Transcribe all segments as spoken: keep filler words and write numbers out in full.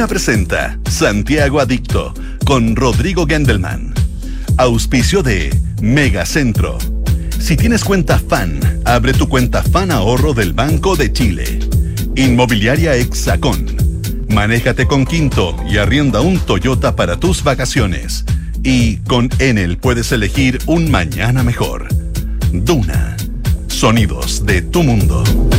Duna presenta Santiago Adicto con Rodrigo Gendelman. Auspicio de Megacentro. Si tienes cuenta FAN, abre tu cuenta FAN Ahorro del Banco de Chile. Inmobiliaria Hexacón. Manéjate con Quinto y arrienda un Toyota para tus vacaciones. Y con Enel puedes elegir un mañana mejor. Duna. Sonidos de tu mundo.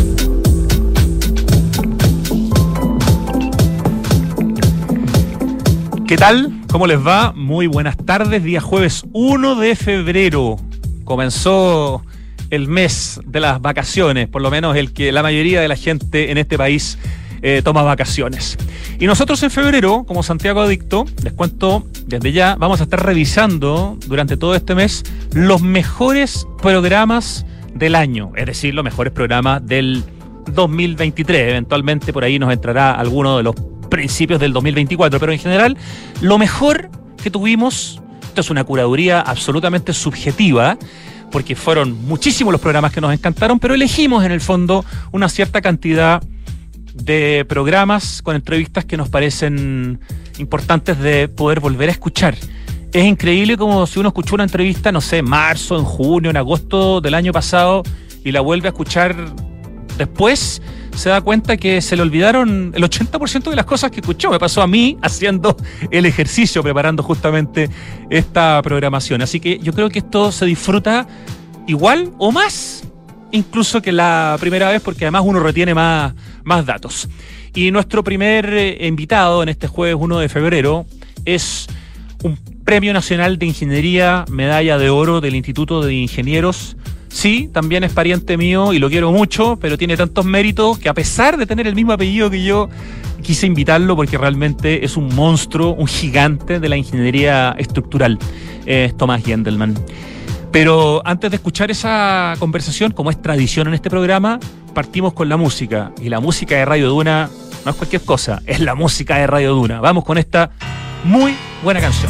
¿Qué tal? ¿Cómo les va? Muy buenas tardes. Día jueves uno de febrero. Comenzó el mes de las vacaciones, por lo menos el que la mayoría de la gente en este país eh, toma vacaciones. Y nosotros en febrero, como Santiago Adicto, les cuento desde ya, vamos a estar revisando durante todo este mes los mejores programas del año, es decir, los mejores programas del dos mil veintitrés. Eventualmente por ahí nos entrará alguno de los principios del dos mil veinticuatro, pero en general lo mejor que tuvimos, esto es una curaduría absolutamente subjetiva, porque fueron muchísimos los programas que nos encantaron, pero elegimos en el fondo una cierta cantidad de programas con entrevistas que nos parecen importantes de poder volver a escuchar. Es increíble como si uno escuchó una entrevista, no sé, en marzo, en junio, en agosto del año pasado y la vuelve a escuchar después, se da cuenta que se le olvidaron el ochenta por ciento de las cosas que escuchó. Me pasó a mí haciendo el ejercicio, preparando justamente esta programación. Así que yo creo que esto se disfruta igual o más incluso que la primera vez, porque además uno retiene más, más datos. Y nuestro primer eh, invitado en este jueves uno de febrero es un Premio Nacional de Ingeniería, medalla de oro del Instituto de Ingenieros. Sí, también es pariente mío y lo quiero mucho, pero tiene tantos méritos que a pesar de tener el mismo apellido que yo, quise invitarlo porque realmente es un monstruo, un gigante de la ingeniería estructural. Es Tomás Gendelman. Pero antes de escuchar esa conversación, como es tradición en este programa, partimos con la música. Y la música de Radio Duna no es cualquier cosa, es la música de Radio Duna. Vamos con esta muy buena canción.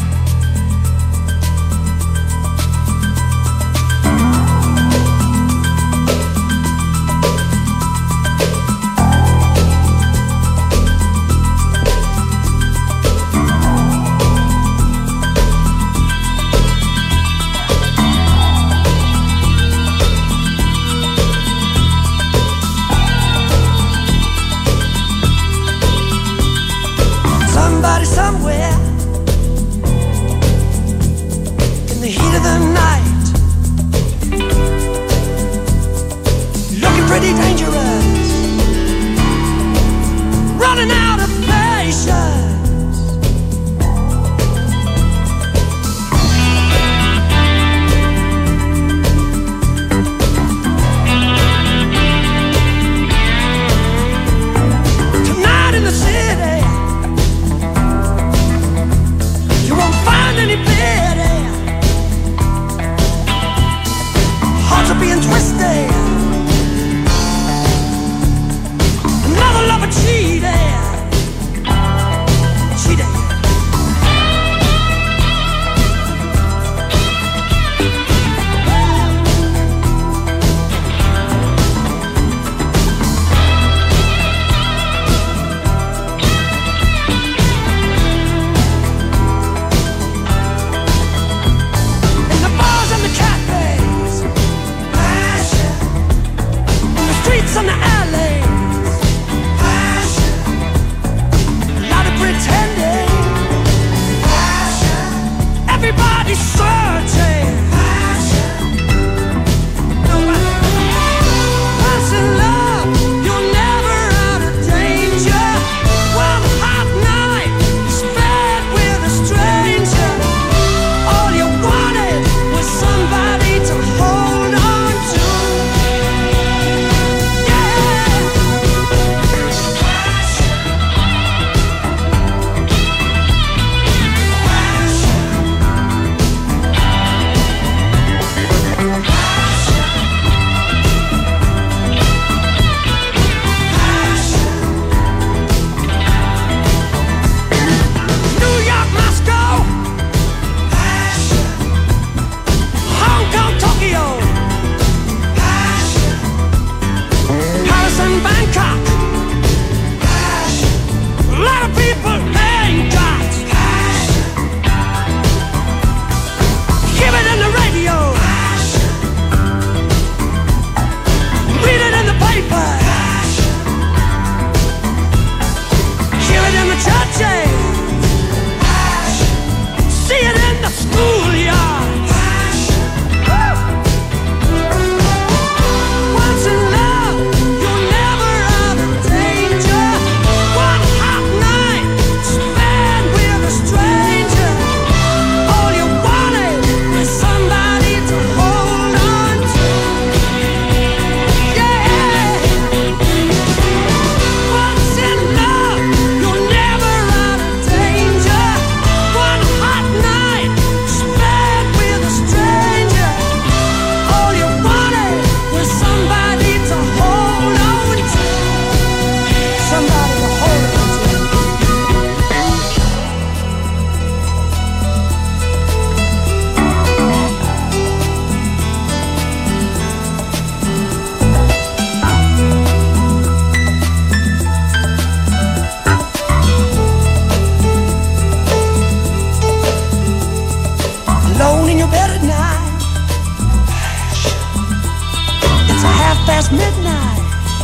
past midnight.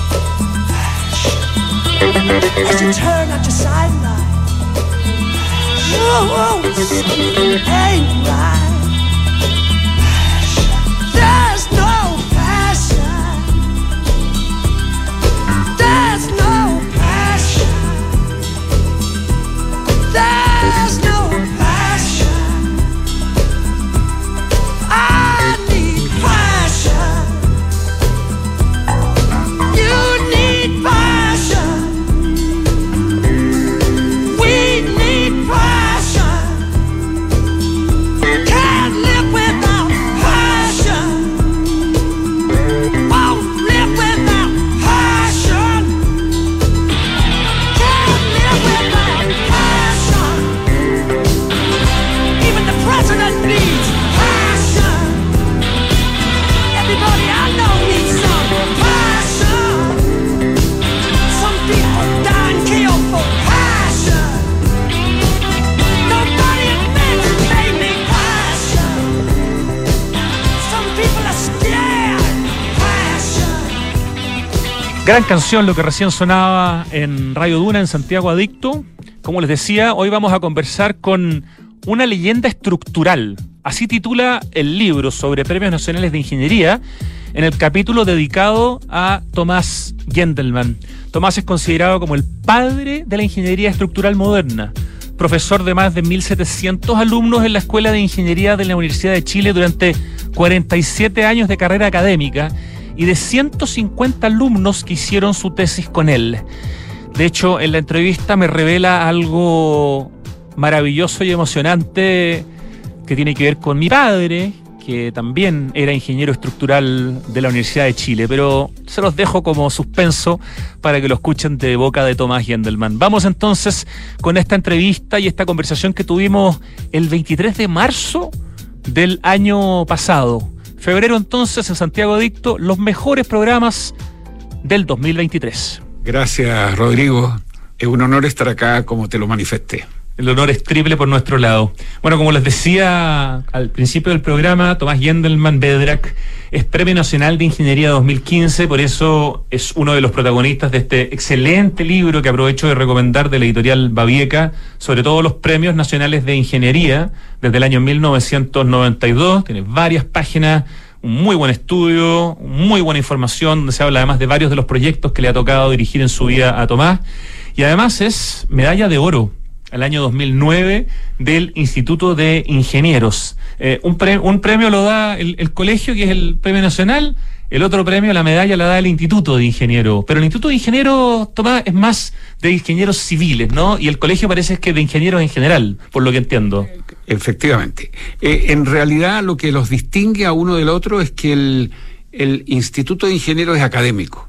As you turn out your sideline. Whoa, whoa, something ain't right. There's no passion. There's no passion. There's no passion. I need passion. You need passion. We need passion. Can't live without passion. Won't live without passion. Can't live without passion. Even the president needs passion. Everybody I know needs some passion. Some people die and kill for passion. Nobody admits they need passion. Some people are scared. Passion. Gran canción lo que recién sonaba en Radio Duna, en Santiago Adicto. Como les decía, hoy vamos a conversar con una leyenda estructural. Así titula el libro sobre Premios Nacionales de Ingeniería, en el capítulo dedicado a Tomás Gendelman. Tomás es considerado como el padre de la ingeniería estructural moderna, profesor de más de mil setecientos alumnos en la Escuela de Ingeniería de la Universidad de Chile durante cuarenta y siete años de carrera académica y de ciento cincuenta alumnos que hicieron su tesis con él. De hecho, en la entrevista me revela algo maravilloso y emocionante que tiene que ver con mi padre, que también era ingeniero estructural de la Universidad de Chile, pero se los dejo como suspenso para que lo escuchen de boca de Tomás Gendelman. Vamos entonces con esta entrevista y esta conversación que tuvimos el veintitrés de marzo del año pasado. Febrero entonces en Santiago Adicto, los mejores programas del dos mil veintitrés. Gracias, Rodrigo. Es un honor estar acá como te lo manifesté. El honor es triple por nuestro lado. Bueno, como les decía al principio del programa, Tomás Gendelman Bedrak es Premio Nacional de Ingeniería dos mil quince, por eso es uno de los protagonistas de este excelente libro que aprovecho de recomendar de la editorial Babieca, sobre todos los premios nacionales de ingeniería desde el año mil novecientos noventa y dos. Tiene varias páginas, un muy buen estudio, muy buena información, donde se habla además de varios de los proyectos que le ha tocado dirigir en su vida a Tomás. Y además es medalla de oro al año dos mil nueve del Instituto de Ingenieros. Eh, un, pre, un premio lo da el, el colegio, que es el Premio Nacional, el otro premio, la medalla, la da el Instituto de Ingenieros. Pero el Instituto de Ingenieros, Tomás, es más de ingenieros civiles, ¿no? Y el colegio parece que de ingenieros en general, por lo que entiendo. Efectivamente. Eh, en realidad lo que los distingue a uno del otro es que el, el Instituto de Ingenieros es académico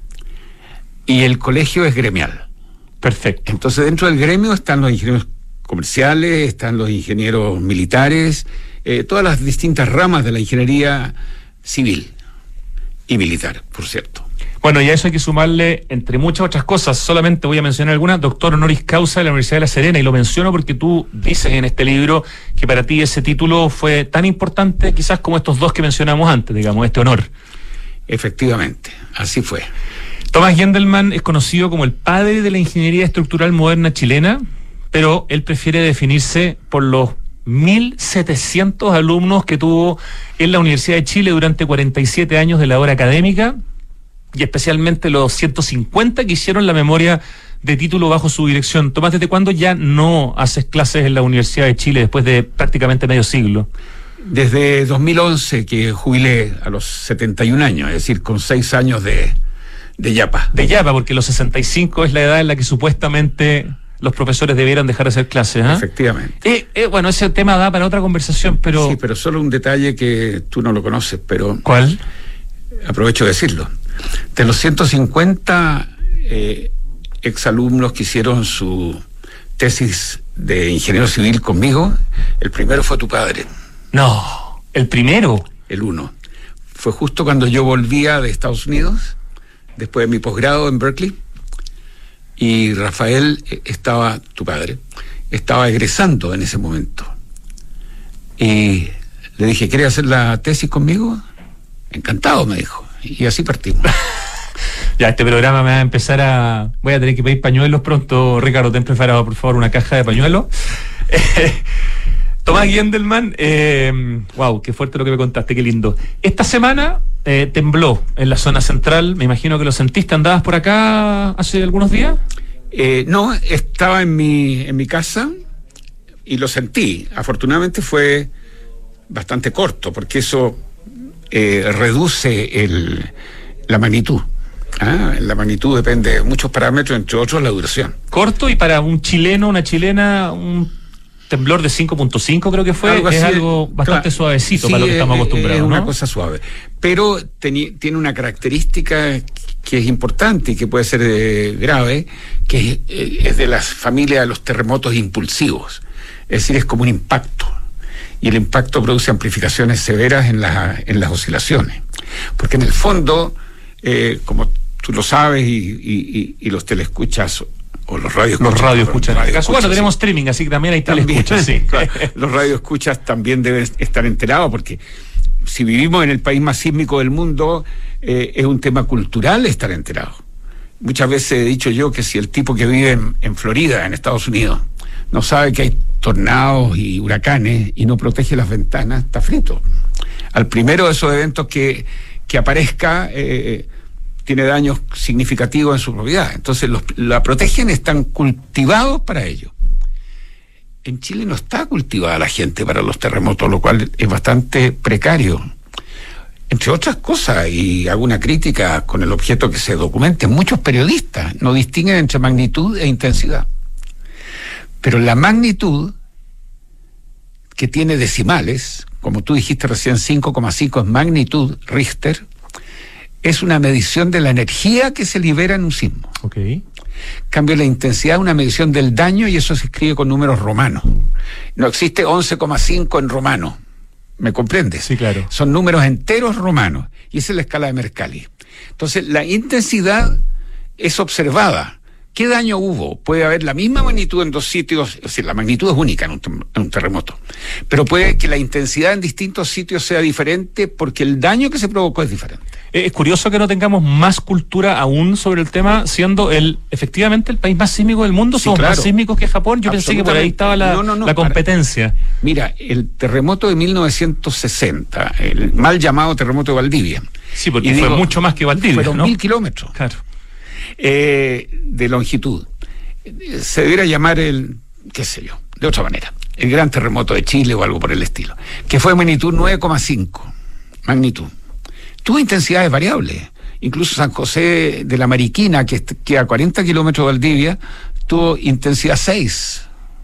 y el colegio es gremial. Perfecto. Entonces, dentro del gremio están los ingenieros comerciales, están los ingenieros militares, eh, todas las distintas ramas de la ingeniería civil y militar, por cierto. Bueno, y a eso hay que sumarle, entre muchas otras cosas, solamente voy a mencionar algunas, doctor honoris causa de la Universidad de La Serena, y lo menciono porque tú dices en este libro que para ti ese título fue tan importante quizás como estos dos que mencionamos antes, digamos, este honor. Efectivamente, así fue. Tomás Gendelman es conocido como el padre de la ingeniería estructural moderna chilena, pero él prefiere definirse por los mil setecientos alumnos que tuvo en la Universidad de Chile durante cuarenta y siete años de labor académica, y especialmente los ciento cincuenta que hicieron la memoria de título bajo su dirección. Tomás, ¿desde cuándo ya no haces clases en la Universidad de Chile después de prácticamente medio siglo? Desde dos mil once, que jubilé a los setenta y un años, es decir, con seis años de... De Yapa. De Yapa, porque los sesenta y cinco es la edad en la que supuestamente los profesores debieran dejar de hacer clases, ¿eh? Efectivamente. Eh, eh, bueno, ese tema da para otra conversación, pero... Sí, pero solo un detalle que tú no lo conoces, pero... ¿Cuál? Aprovecho de decirlo. De los ciento cincuenta eh, exalumnos que hicieron su tesis de ingeniero civil conmigo, el primero fue tu padre. No, ¿el primero? El uno. Fue justo cuando yo volvía de Estados Unidos, después de mi posgrado en Berkeley, y Rafael estaba, tu padre, estaba egresando en ese momento. Y le dije, ¿quieres hacer la tesis conmigo? Encantado, me dijo. Y así partimos. Ya, este programa me va a empezar a... Voy a tener que pedir pañuelos pronto. Ricardo, ten preparado, por favor, una caja de pañuelos. Eh, Tomás Gendelman, eh, wow, qué fuerte lo que me contaste, qué lindo. Esta semana eh, tembló en la zona central, me imagino que lo sentiste, ¿andabas por acá hace algunos días? Eh, no, estaba en mi, en mi casa y lo sentí. Afortunadamente fue bastante corto, porque eso eh, reduce el, la magnitud. Ah, la magnitud depende de muchos parámetros, entre otros la duración. Corto, y para un chileno, una chilena, un temblor de cinco punto cinco creo que fue, algo es así, algo bastante claro, suavecito, sí, para lo que estamos es, acostumbrados, es una ¿no? cosa suave, pero teni, tiene una característica que es importante y que puede ser eh, grave, que es, eh, es de las familias de los terremotos impulsivos, es decir, es como un impacto, y el impacto produce amplificaciones severas en, la, en las oscilaciones, porque en el fondo, eh, como tú lo sabes y, y, y, y los telescuchas o los radioescuchas. Los radioescuchas. Radio bueno, sí. tenemos streaming, así que también hay telescuchas, sí. Claro, los radioescuchas también deben estar enterados, porque si vivimos en el país más sísmico del mundo, eh, es un tema cultural estar enterados. Muchas veces he dicho yo que si el tipo que vive en, en Florida, en Estados Unidos, no sabe que hay tornados y huracanes y no protege las ventanas, está frito. Al primero de esos eventos que, que aparezca, eh, tiene daños significativos en su propiedad. Entonces los, la protegen, están cultivados para ello. En Chile no está cultivada la gente para los terremotos, lo cual es bastante precario. Entre otras cosas, y hago una crítica con el objeto que se documente, muchos periodistas no distinguen entre magnitud e intensidad. Pero la magnitud, que tiene decimales, como tú dijiste recién, cinco coma cinco es magnitud Richter, es una medición de la energía que se libera en un sismo. Ok. Cambio, la intensidad es una medición del daño, y eso se escribe con números romanos. No existe once coma cinco en romano, ¿me comprendes? Sí, claro. Son números enteros romanos, y esa es la escala de Mercalli. Entonces, la intensidad es observada. ¿Qué daño hubo? Puede haber la misma magnitud en dos sitios, es decir, la magnitud es única en un, en un terremoto, pero puede que la intensidad en distintos sitios sea diferente porque el daño que se provocó es diferente. Es curioso que no tengamos más cultura aún sobre el tema, siendo el efectivamente el país más sísmico del mundo. Sí, Somos claro. más sísmicos que Japón. Yo pensé que por ahí estaba la, no, no, no, la competencia. Para. Mira, el terremoto de mil novecientos sesenta, el mal llamado terremoto de Valdivia. Sí, porque y fue digo, mucho más que Valdivia, fueron ¿no? mil kilómetros. Claro. Eh, de longitud. Se debería llamar el, qué sé yo, de otra manera, el gran terremoto de Chile o algo por el estilo, que fue de magnitud nueve coma cinco, magnitud. Tuvo intensidades variables. Incluso San José de la Mariquina, que queda a cuarenta kilómetros de Valdivia, tuvo intensidad seis.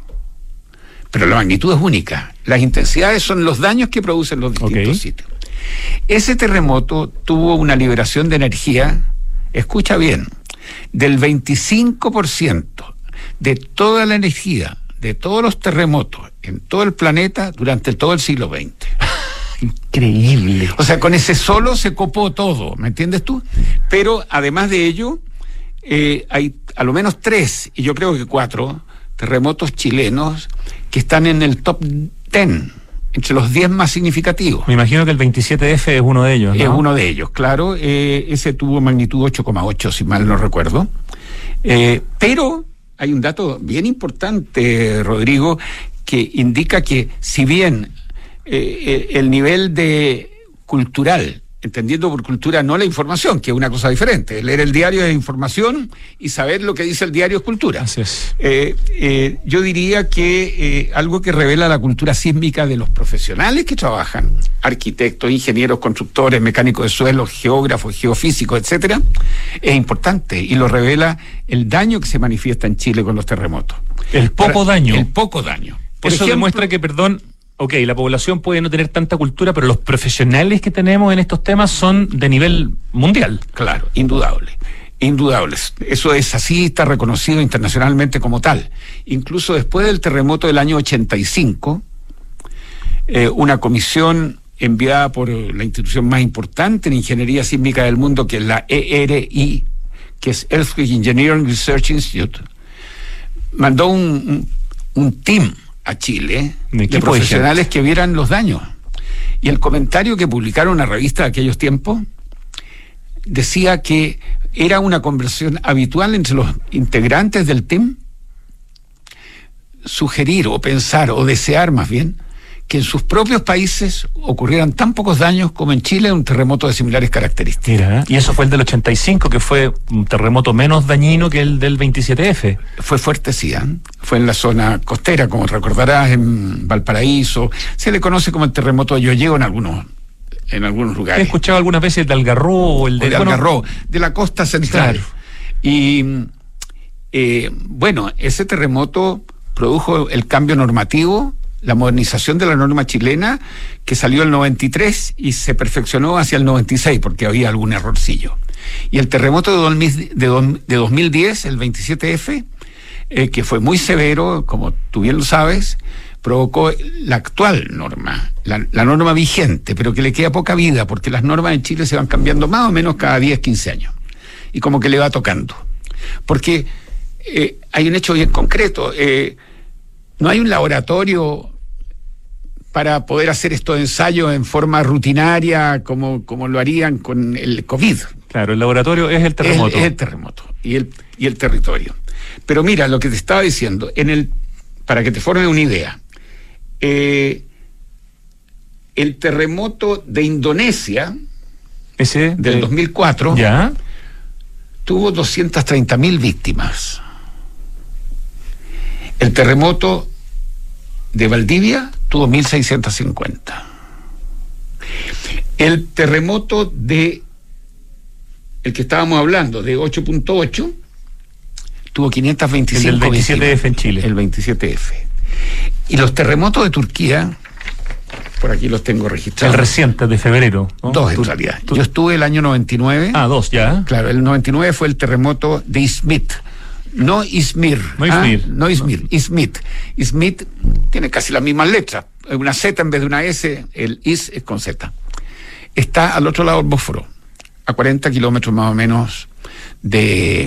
Pero la magnitud es única. Las intensidades son los daños que producen los distintos Okay. sitios. Ese terremoto tuvo una liberación de energía, escucha bien, del veinticinco por ciento de toda la energía de todos los terremotos en todo el planeta durante todo el siglo veinte. Increíble. O sea, con ese solo se copó todo, ¿me entiendes tú? Pero además de ello, eh, hay a lo menos tres, y yo creo que cuatro, terremotos chilenos que están en el top diez, entre los diez más significativos. Me imagino que el veintisiete F es uno de ellos, ¿no? Es uno de ellos, claro. Eh, ese tuvo magnitud ocho coma ocho, si mal no recuerdo. Eh, pero hay un dato bien importante, Rodrigo, que indica que si bien eh, el nivel de cultural, entendiendo por cultura no la información, que es una cosa diferente, leer el diario es información y saber lo que dice el diario es cultura. Así es. Eh, eh, yo diría que eh, algo que revela la cultura sísmica de los profesionales que trabajan, arquitectos, ingenieros, constructores, mecánicos de suelos, geógrafos, geofísicos, etcétera, es importante, y lo revela el daño que se manifiesta en Chile con los terremotos. El poco Para- daño. El poco daño. Por Eso ejemplo, demuestra que, perdón, ok, la población puede no tener tanta cultura, pero los profesionales que tenemos en estos temas son de nivel mundial. Claro, indudable. Indudables. Eso es así, está reconocido internacionalmente como tal. Incluso después del terremoto del año ochenta y cinco, eh, una comisión enviada por la institución más importante en ingeniería sísmica del mundo, que es la E R I, que es Earthquake Engineering Research Institute, mandó un, un, un team a Chile Un de equipo de profesionales que vieran los daños. Y el comentario que publicaron una revista de aquellos tiempos decía que era una conversación habitual entre los integrantes del T E M sugerir o pensar o desear más bien que en sus propios países ocurrieran tan pocos daños como en Chile un terremoto de similares características. Mira, y eso fue el del ochenta y cinco, que fue un terremoto menos dañino que el del veintisiete efe. Fue fuerte, sí, ¿eh? Fue en la zona costera, como recordarás, en Valparaíso. Se le conoce como el terremoto de Yoyeo en algunos, en algunos lugares. He escuchado algunas veces el de Algarrobo, el de, o de bueno, Algarrobo, de la costa central. Claro. Y eh, bueno, ese terremoto produjo el cambio normativo, la modernización de la norma chilena, que salió el noventa y tres y se perfeccionó hacia el noventa y seis porque había algún errorcillo. Y el terremoto de, dos mil, de, do, de dos mil diez, el veintisiete efe, eh, que fue muy severo, como tú bien lo sabes, provocó la actual norma, la, la norma vigente, pero que le queda poca vida, porque las normas en Chile se van cambiando más o menos cada diez, quince años. Y como que le va tocando. Porque eh, hay un hecho bien concreto. Eh, no hay un laboratorio para poder hacer estos ensayos en forma rutinaria como, como lo harían con el COVID. Claro, el laboratorio es el terremoto. Es, es el terremoto y el, y el territorio. Pero mira, lo que te estaba diciendo, en el, para que te formes una idea, eh, el terremoto de Indonesia, ese del de... dos mil cuatro, ¿ya? tuvo doscientas treinta mil víctimas. El terremoto de Valdivia tuvo mil seiscientas cincuenta. El terremoto de el que estábamos hablando, de ocho punto ocho, tuvo quinientas veinticinco. El del veintisiete efe en Chile. El veintisiete efe. Y los terremotos de Turquía, por aquí los tengo registrados. El reciente, de febrero, ¿no? Dos en Tú, realidad. tú... Yo estuve el año noventa y nueve. Ah, dos, ya. Claro, el noventa y nueve fue el terremoto de Izmit. No Izmir. No Izmir. ¿ah? No Izmir, Izmit. Izmit tiene casi las mismas letras. Una Z en vez de una S, el Is es con Z. Está al otro lado del Bósforo, a cuarenta kilómetros más o menos de,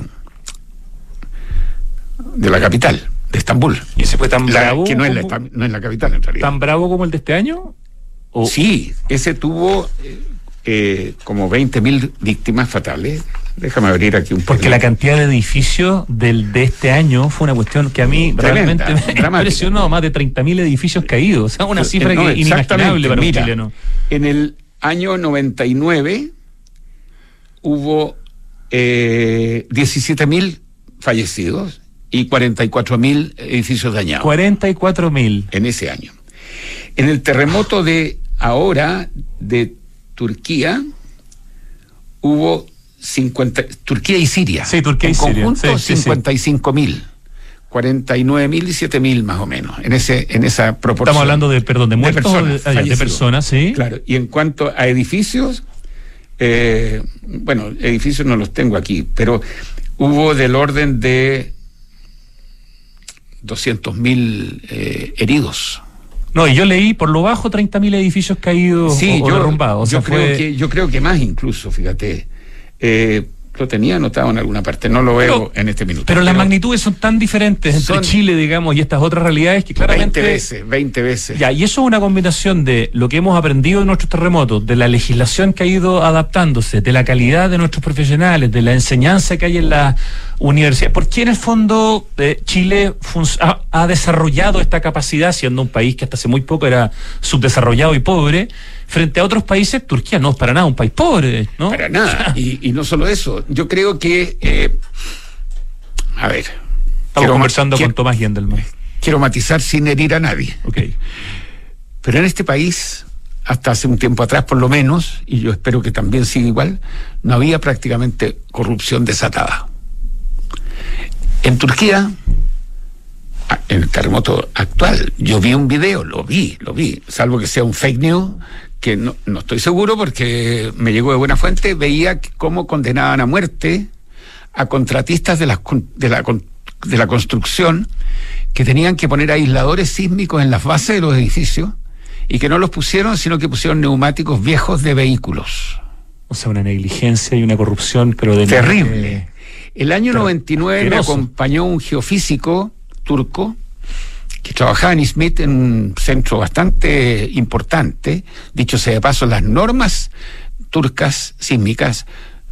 de la capital, de Estambul. ¿Y ese fue tan La- bravo? que no es, la, como- no es la capital en realidad. ¿Tan bravo como el de este año? ¿O... Sí, ese tuvo eh, eh, como veinte mil víctimas fatales. Déjame abrir aquí un poco. Porque la cantidad de edificios del de este año fue una cuestión que a mí Tremenda, realmente me dramática. impresionó. Más de treinta mil edificios caídos. O sea, una cifra No, que inimaginable exactamente. para Mira, un chileno. En el año noventa y nueve hubo eh, diecisiete mil fallecidos y cuarenta y cuatro mil edificios dañados. cuarenta y cuatro mil. En ese año. En el terremoto de ahora de Turquía hubo cincuenta, Turquía y Siria. Sí, Turquía y en Siria. conjunto Sí, sí, sí. cincuenta y cinco mil. cuarenta y nueve mil y siete mil más o menos, en ese en esa proporción. Estamos hablando de, perdón, de muertos o de, personas, ah, ya, de fallecidos. personas, sí. Claro, y en cuanto a edificios, eh, bueno, edificios no los tengo aquí, pero hubo del orden de doscientos mil eh, heridos. No, y yo leí por lo bajo treinta mil edificios caídos Sí, o, o yo, derrumbados. O sea, yo, creo fue- que, yo creo que más incluso, fíjate. Eh, lo tenía anotado en alguna parte, no lo veo Pero- en este minuto. Pero las magnitudes son tan diferentes entre Son- Chile, digamos, y estas otras realidades que claramente... veinte veces, veinte veces. Ya, y eso es una combinación de lo que hemos aprendido de nuestros terremotos, de la legislación que ha ido adaptándose, de la calidad de nuestros profesionales, de la enseñanza que hay en la universidad. ¿Por qué en el fondo eh, Chile fun- ha, ha desarrollado esta capacidad, siendo un país que hasta hace muy poco era subdesarrollado y pobre, frente a otros países? Turquía no es para nada un país pobre, ¿no? Para nada. Y, y no solo eso. Yo creo que. Eh, a ver. Estamos quiero conversando ma- con quiero- Tomás Gendelman. Quiero matizar sin herir a nadie. Ok. Pero en este país, hasta hace un tiempo atrás por lo menos, y yo espero que también siga igual, no había prácticamente corrupción desatada. En Turquía, a- en el terremoto actual, yo vi un video, lo vi, lo vi, salvo que sea un fake news, que no, no estoy seguro porque me llegó de buena fuente, veía que cómo condenaban a muerte a contratistas de la, con- de la, con- de la construcción que tenían que poner aisladores sísmicos en las bases de los edificios y que no los pusieron, sino que pusieron neumáticos viejos de vehículos. O sea, una negligencia y una corrupción, pero de... Terrible. eh, El año Pero noventa y nueve me asqueroso. acompañó un geofísico turco que trabajaba en Izmit, en un centro bastante importante. Dicho sea de paso, las normas turcas sísmicas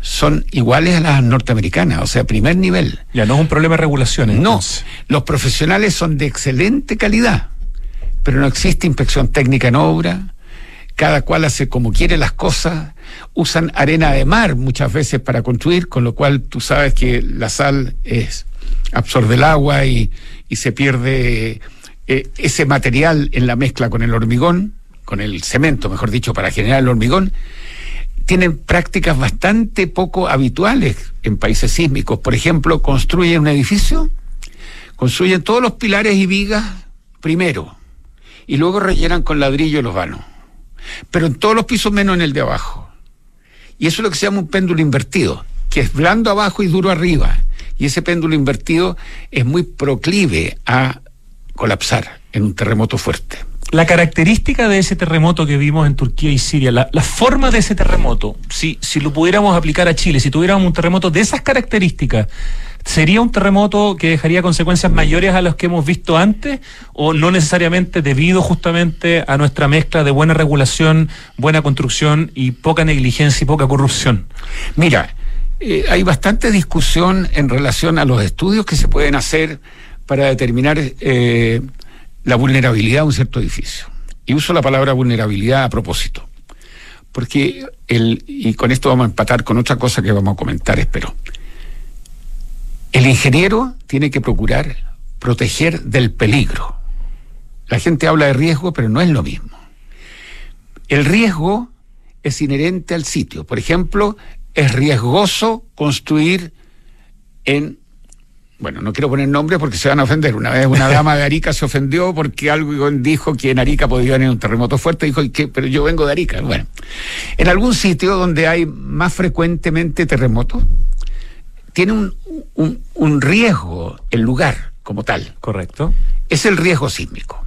son iguales a las norteamericanas, o sea, primer nivel. Ya no es un problema de regulaciones. No, entonces. los profesionales son de excelente calidad, pero no existe inspección técnica en obra, cada cual hace como quiere las cosas, usan arena de mar muchas veces para construir, con lo cual tú sabes que la sal es, absorbe el agua y, y se pierde eh, ese material en la mezcla con el hormigón, con el cemento, mejor dicho, para generar el hormigón. Tienen prácticas bastante poco habituales en países sísmicos. Por ejemplo, construyen un edificio, construyen todos los pilares y vigas primero, y luego rellenan con ladrillo los vanos. Pero en todos los pisos menos en el de abajo. Y eso es lo que se llama un péndulo invertido, que es blando abajo y duro arriba. Y ese péndulo invertido es muy proclive a colapsar en un terremoto fuerte. La característica de ese terremoto que vimos en Turquía y Siria, la, la forma de ese terremoto, si, si lo pudiéramos aplicar a Chile, si tuviéramos un terremoto de esas características, ¿sería un terremoto que dejaría consecuencias mayores a las que hemos visto antes? ¿O no necesariamente debido justamente a nuestra mezcla de buena regulación, buena construcción y poca negligencia y poca corrupción? Mira, eh, hay bastante discusión en relación a los estudios que se pueden hacer para determinar eh, la vulnerabilidad de un cierto edificio. Y uso la palabra vulnerabilidad a propósito, porque el, y con esto vamos a empatar con otra cosa que vamos a comentar, espero. El ingeniero tiene que procurar proteger del peligro. La gente habla de riesgo, pero no es lo mismo. El riesgo es inherente al sitio. Por ejemplo, es riesgoso construir en... Bueno, no quiero poner nombres porque se van a ofender. Una vez una dama de Arica se ofendió porque algo dijo que en Arica podía venir un terremoto fuerte. Dijo, ¿qué? Pero yo vengo de Arica. Bueno, en algún sitio donde hay más frecuentemente terremotos, tiene un, un, un riesgo el lugar como tal. Correcto. Es el riesgo sísmico.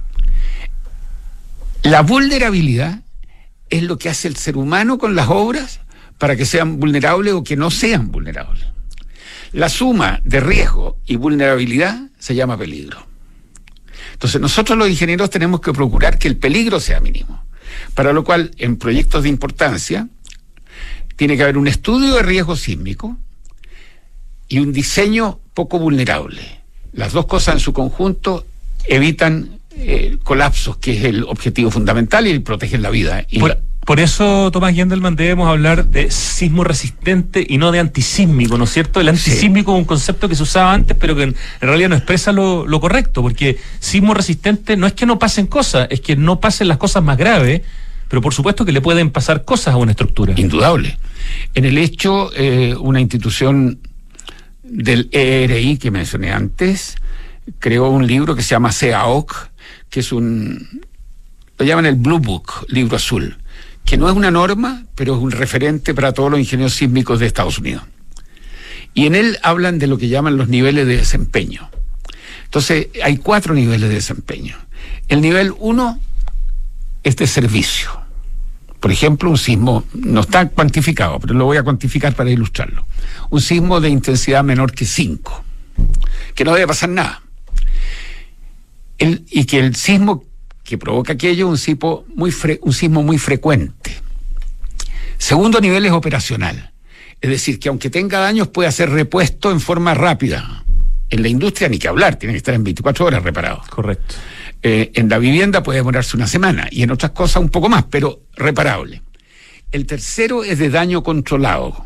La vulnerabilidad es lo que hace el ser humano con las obras para que sean vulnerables o que no sean vulnerables. La suma de riesgo y vulnerabilidad se llama peligro. Entonces nosotros los ingenieros tenemos que procurar que el peligro sea mínimo, para lo cual en proyectos de importancia tiene que haber un estudio de riesgo sísmico y un diseño poco vulnerable. Las dos cosas en su conjunto evitan eh, colapsos, que es el objetivo fundamental, y protegen la vida. Y por, la... por eso, Tomás Gendelman, debemos hablar de sismo resistente y no de antisísmico, ¿no es cierto? El antisísmico sí. Es un concepto que se usaba antes, pero que en, en realidad no expresa lo, lo correcto, porque sismo resistente no es que no pasen cosas, es que no pasen las cosas más graves, pero por supuesto que le pueden pasar cosas a una estructura. Indudable. En el hecho, eh, una institución del E R I que mencioné antes creó un libro que se llama C A O C, que es un, lo llaman el Blue Book, libro azul, que no es una norma, pero es un referente para todos los ingenieros sísmicos de Estados Unidos. Y en él hablan de lo que llaman los niveles de desempeño. Entonces, hay cuatro niveles de desempeño. El nivel uno es de servicio. Por ejemplo, un sismo, no está cuantificado, pero lo voy a cuantificar para ilustrarlo. Un sismo de intensidad menor que cinco, que no debe pasar nada. El, y que el sismo que provoca aquello, un sismo muy, fre, un sismo muy frecuente. Segundo nivel es operacional. Es decir, que aunque tenga daños puede ser repuesto en forma rápida. En la industria ni que hablar, tiene que estar en veinticuatro horas reparado. Correcto. Eh, en la vivienda puede demorarse una semana y en otras cosas un poco más, pero reparable. El tercero es de daño controlado.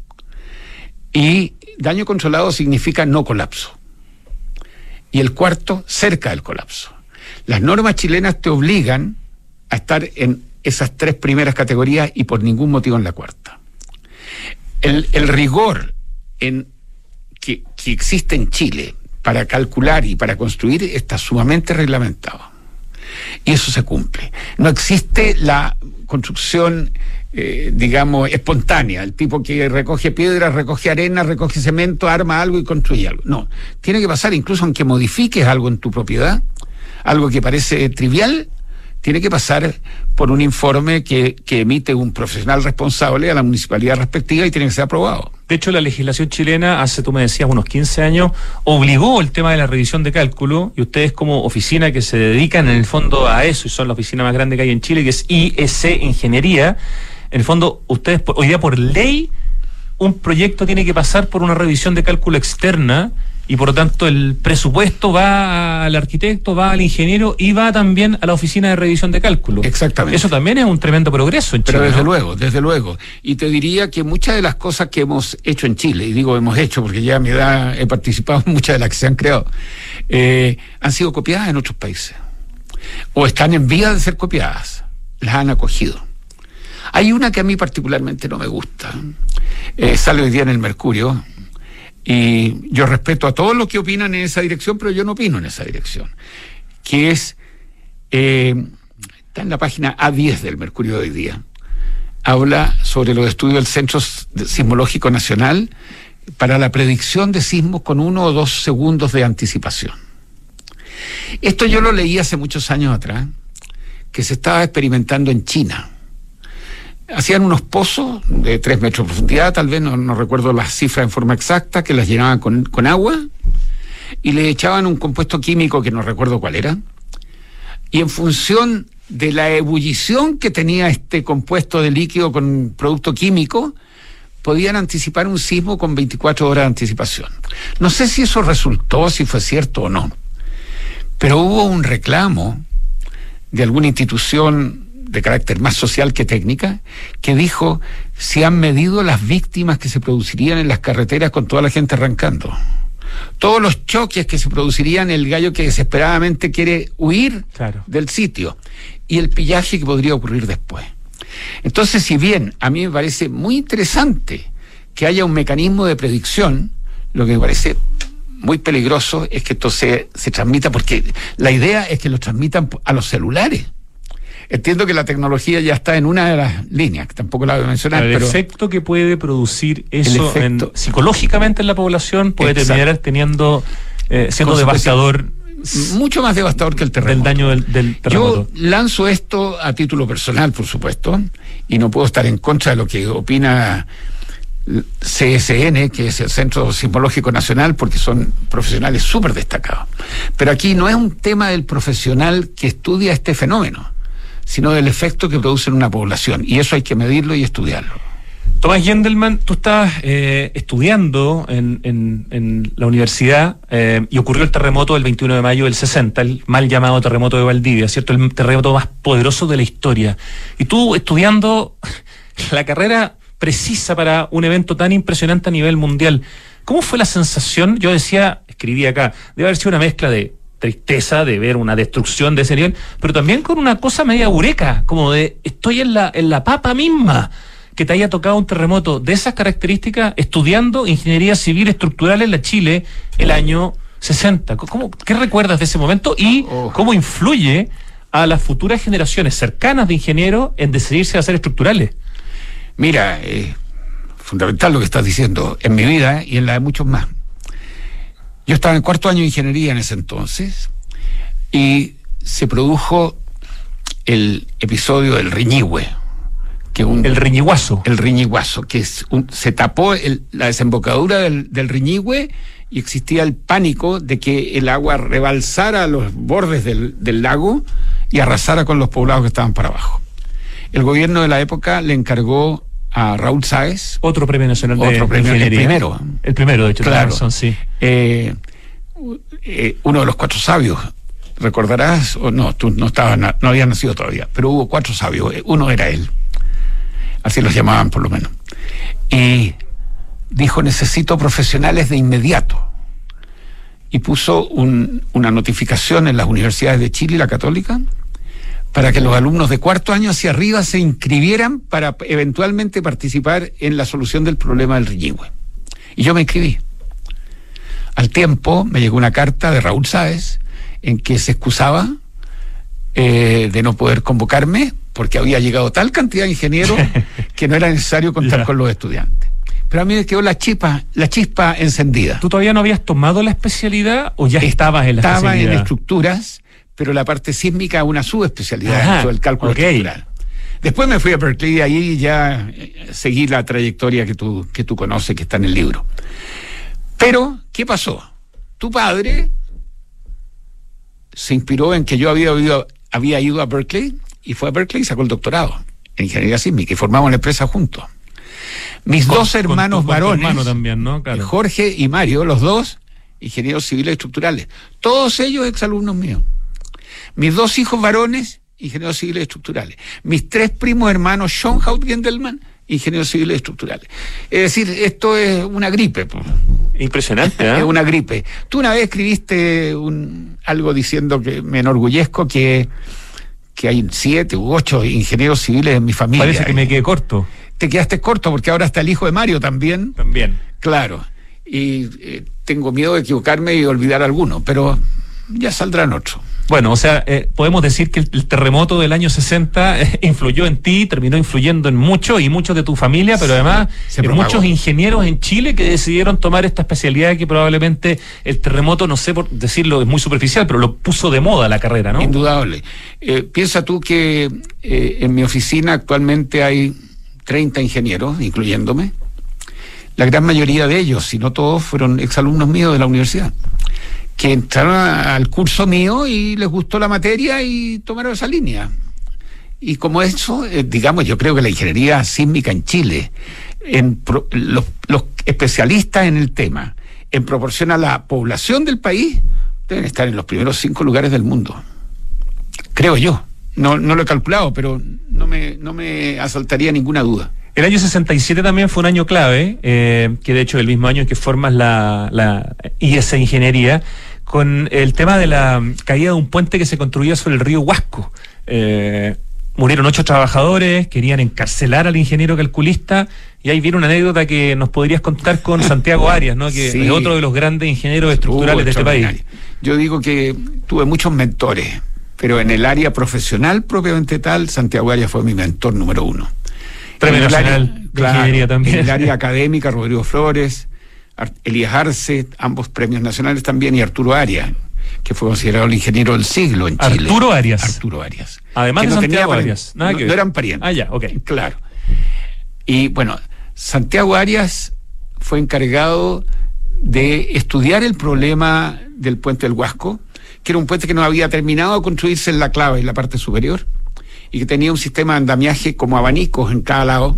Y daño controlado significa no colapso. Y el cuarto, cerca del colapso. Las normas chilenas te obligan a estar en esas tres primeras categorías y por ningún motivo en la cuarta. El, el rigor en que, que existe en Chile para calcular y para construir está sumamente reglamentado. Y eso se cumple. No existe la construcción, eh, digamos, espontánea. El tipo que recoge piedras, recoge arena, recoge cemento, arma algo y construye algo. No. Tiene que pasar, incluso aunque modifiques algo en tu propiedad, algo que parece trivial, tiene que pasar por un informe que, que emite un profesional responsable a la municipalidad respectiva y tiene que ser aprobado. De hecho, la legislación chilena, hace, tú me decías, unos quince años, obligó el tema de la revisión de cálculo, y ustedes como oficina que se dedican en el fondo a eso, y son la oficina más grande que hay en Chile, que es I E C Ingeniería, en el fondo, ustedes hoy día por ley un proyecto tiene que pasar por una revisión de cálculo externa y por lo tanto el presupuesto va al arquitecto, va al ingeniero y va también a la oficina de revisión de cálculo. Exactamente. Eso también es un tremendo progreso en Chile. Pero desde ¿no? luego, desde luego. Y te diría que muchas de las cosas que hemos hecho en Chile, y digo hemos hecho porque ya a mi edad he participado en muchas de las que se han creado, eh, han sido copiadas en otros países. O están en vías de ser copiadas. Las han acogido. Hay una que a mí particularmente no me gusta. Eh, sale hoy día en el Mercurio. Y yo respeto a todos los que opinan en esa dirección, pero yo no opino en esa dirección. Que es, eh, está en la página A diez del Mercurio de hoy día. Habla sobre los estudios del Centro Sismológico Nacional para la predicción de sismos con uno o dos segundos de anticipación. Esto yo lo leí hace muchos años atrás, que se estaba experimentando en China. Hacían unos pozos de tres metros de profundidad, tal vez, no, no recuerdo las cifras en forma exacta, que las llenaban con, con agua y le echaban un compuesto químico que no recuerdo cuál era. Y en función de la ebullición que tenía este compuesto de líquido con producto químico, podían anticipar un sismo con veinticuatro horas de anticipación. No sé si eso resultó, si fue cierto o no, pero hubo un reclamo de alguna institución de carácter más social que técnica, que dijo, si han medido las víctimas que se producirían en las carreteras con toda la gente arrancando, todos los choques que se producirían, el gallo que desesperadamente quiere huir claro. del sitio, y el pillaje que podría ocurrir después. Entonces, si bien a mí me parece muy interesante que haya un mecanismo de predicción, lo que me parece muy peligroso es que esto se, se transmita, porque la idea es que lo transmitan a los celulares. Entiendo que la tecnología ya está en una de las líneas, que tampoco la voy a mencionar. El pero efecto que puede producir eso efecto, en, psicológicamente en la población puede exacto. terminar teniendo eh, siendo devastador. Mucho más devastador que el terremoto. Del daño del, del terremoto. Yo lanzo esto a título personal, por supuesto, y no puedo estar en contra de lo que opina C S N, que es el Centro Sismológico Nacional, porque son profesionales súper destacados. Pero aquí no es un tema del profesional que estudia este fenómeno, sino del efecto que produce en una población, y eso hay que medirlo y estudiarlo. Tomás Gendelman, tú estabas eh, estudiando en, en, en la universidad eh, y ocurrió el terremoto del veintiuno de mayo del sesenta, el mal llamado terremoto de Valdivia, ¿cierto? El terremoto más poderoso de la historia. Y tú estudiando la carrera precisa para un evento tan impresionante a nivel mundial, ¿cómo fue la sensación? Yo decía, escribí acá, debe haber sido una mezcla de tristeza de ver una destrucción de ese nivel, pero también con una cosa media eureka, como de estoy en la, en la papa misma, que te haya tocado un terremoto de esas características estudiando ingeniería civil estructural en la Chile el año sesenta. ¿Cómo, ¿Qué recuerdas de ese momento y oh. cómo influye a las futuras generaciones cercanas de ingenieros en decidirse a ser estructurales? Mira, eh, fundamental lo que estás diciendo en mi vida y en la de muchos más. Yo estaba en el cuarto año de ingeniería en ese entonces y se produjo el episodio del Riñihue. Que un, el Riñiguazo. El Riñiguazo, que es un, se tapó el, la desembocadura del, del Riñihue y existía el pánico de que el agua rebalsara los bordes del, del lago y arrasara con los poblados que estaban para abajo. El gobierno de la época le encargó a Raúl Sáez, otro premio nacional de, otro premio, de ingeniería. El primero. El primero, de hecho, claro. Razón, sí. Eh, eh, uno de los cuatro sabios, recordarás, o no, tú no estabas, no habías nacido todavía, pero hubo cuatro sabios, uno era él, así los llamaban por lo menos, y dijo, necesito profesionales de inmediato, y puso un, una notificación en las universidades de Chile y la Católica, para que los alumnos de cuarto año hacia arriba se inscribieran para eventualmente participar en la solución del problema del Riñihue. Y yo me inscribí. Al tiempo me llegó una carta de Raúl Sáez en que se excusaba eh, de no poder convocarme porque había llegado tal cantidad de ingenieros que no era necesario contar yeah. con los estudiantes. Pero a mí me quedó la chispa, la chispa encendida. ¿Tú todavía no habías tomado la especialidad o ya estabas en la Estaba especialidad? Estaba en estructuras, pero la parte sísmica una subespecialidad Ajá, dentro del cálculo okay. estructural. Después me fui a Berkeley y ahí ya eh, seguí la trayectoria que tú, que tú conoces, que está en el libro. Pero, ¿qué pasó? Tu padre se inspiró en que yo había ido, había ido a Berkeley y fue a Berkeley y sacó el doctorado en ingeniería sísmica y formamos una empresa juntos. Mis Con- dos con tu- hermanos con tu varones, hermano también, ¿no? Claro. Jorge y Mario, los dos, ingenieros civiles estructurales. Todos ellos exalumnos míos. Mis dos hijos varones, ingenieros civiles estructurales. Mis tres primos hermanos, Schoenhaut Gendelman, ingenieros civiles estructurales. Es decir, esto es una gripe. Po. Impresionante, ¿eh? Es una gripe. Tú una vez escribiste un, algo diciendo que me enorgullezco que, que hay siete u ocho ingenieros civiles en mi familia. Parece que me quedé corto. Te quedaste corto porque ahora está el hijo de Mario también. También. Claro. Y eh, tengo miedo de equivocarme y olvidar alguno, pero ya saldrán otros. Bueno, o sea, eh, podemos decir que el, el terremoto del año sesenta eh, influyó en ti, terminó influyendo en muchos y muchos de tu familia, pero además se en propagó. muchos ingenieros en Chile que decidieron tomar esta especialidad que probablemente el terremoto, no sé por decirlo, es muy superficial, pero lo puso de moda la carrera, ¿no? Indudable. Eh, piensa tú que eh, en mi oficina actualmente hay treinta ingenieros, incluyéndome. La gran mayoría de ellos, si no todos, fueron exalumnos míos de la universidad, que entraron a- al curso mío y les gustó la materia y tomaron esa línea. Y como eso, eh, digamos, yo creo que la ingeniería sísmica en Chile, en pro- los, los especialistas en el tema, en proporción a la población del país, deben estar en los primeros cinco lugares del mundo. Creo yo. No, no lo he calculado, pero no me, no me asaltaría ninguna duda. El año sesenta y siete también fue un año clave, eh, que de hecho es el mismo año en que formas la, la I S Ingeniería, con el tema de la caída de un puente que se construía sobre el río Huasco. Eh, murieron ocho trabajadores, querían encarcelar al ingeniero calculista, y ahí viene una anécdota que nos podrías contar con Santiago Arias, ¿no? Que Sí. es otro de los grandes ingenieros estructurales Uh, de este país. extraordinario. Yo digo que tuve muchos mentores, pero en el área profesional propiamente tal, Santiago Arias fue mi mentor número uno. Premio En el área- Nacional de Ingeniería también. En el área académica, Rodrigo Flores, Ar- Elías Arce, ambos premios nacionales también, y Arturo Arias, que fue considerado el ingeniero del siglo en Chile. Arturo Arias. Arturo Arias. Además Que de no tenía Santiago pare- Arias. Nada no, que no ver. eran parientes. Ah, ya, ok. Claro. Y bueno, Santiago Arias fue encargado de estudiar el problema del puente del Huasco, que era un puente que no había terminado de construirse en la clave, en la parte superior, y que tenía un sistema de andamiaje como abanicos en cada lado,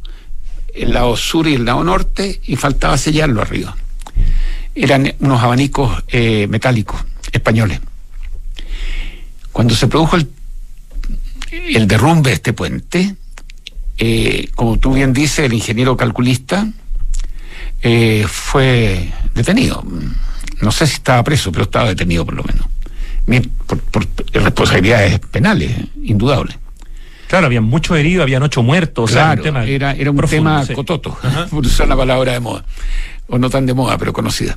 el lado sur y el lado norte, y faltaba sellarlo arriba. Eran unos abanicos eh, metálicos españoles. Cuando se produjo el, el derrumbe de este puente, eh, como tú bien dices, el ingeniero calculista eh, fue detenido. No sé si estaba preso, pero estaba detenido por lo menos. Mi- Por, por responsabilidades penales, indudables. Claro, habían muchos heridos, habían ocho muertos. o sea, Claro, un tema era, era un profundo, tema sí. cototo, Ajá. por usar una palabra de moda, o no tan de moda, pero conocida.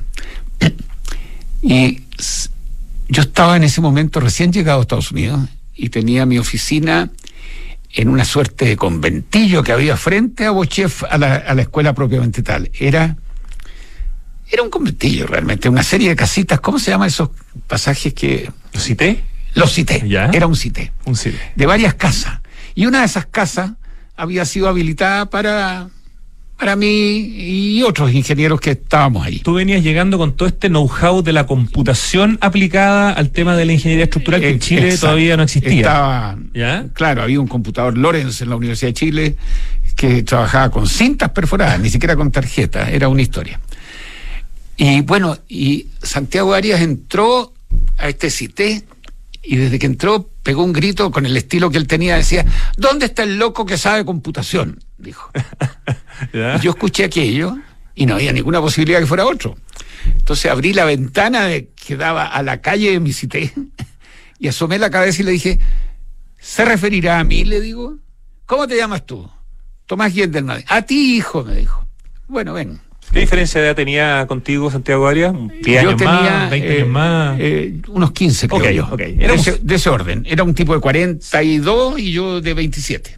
Y s- yo estaba en ese momento recién llegado a Estados Unidos y tenía mi oficina en una suerte de conventillo que había frente a Bochef, a la, a la escuela propiamente tal. Era, era un conventillo realmente, una serie de casitas. ¿Cómo se llaman esos pasajes que...? ¿Lo cité? Los cité, Ya. era un cité Un cité. de varias casas. Y una de esas casas había sido habilitada para, para mí y otros ingenieros que estábamos ahí. Tú venías llegando con todo este know-how de la computación aplicada al tema de la ingeniería estructural que en Eh, Chile exacto. todavía no existía. Estaba, ¿Ya? claro, había un computador Lorenz en la Universidad de Chile que trabajaba con cintas perforadas, ni siquiera con tarjetas, era una historia. Y bueno, y Santiago Arias entró a este cité y desde que entró pegó un grito con el estilo que él tenía, decía, ¿dónde está el loco que sabe computación? Dijo. ¿Ya? Y yo escuché aquello y no había ninguna posibilidad que fuera otro. Entonces abrí la ventana de, que daba a la calle de mi cité y asomé la cabeza y le dije, ¿se referirá a mí? Le digo, ¿cómo te llamas tú? Tomás Gendelman. A ti, hijo, me dijo. Bueno, ven. ¿Qué diferencia de edad tenía contigo Santiago Arias? ¿diez Yo años tenía más? ¿veinte eh, años más? eh, unos quince, creo Ok, yo. ok. De, Éramos- ese, de ese orden. Era un tipo de cuarenta y dos y yo de veintisiete.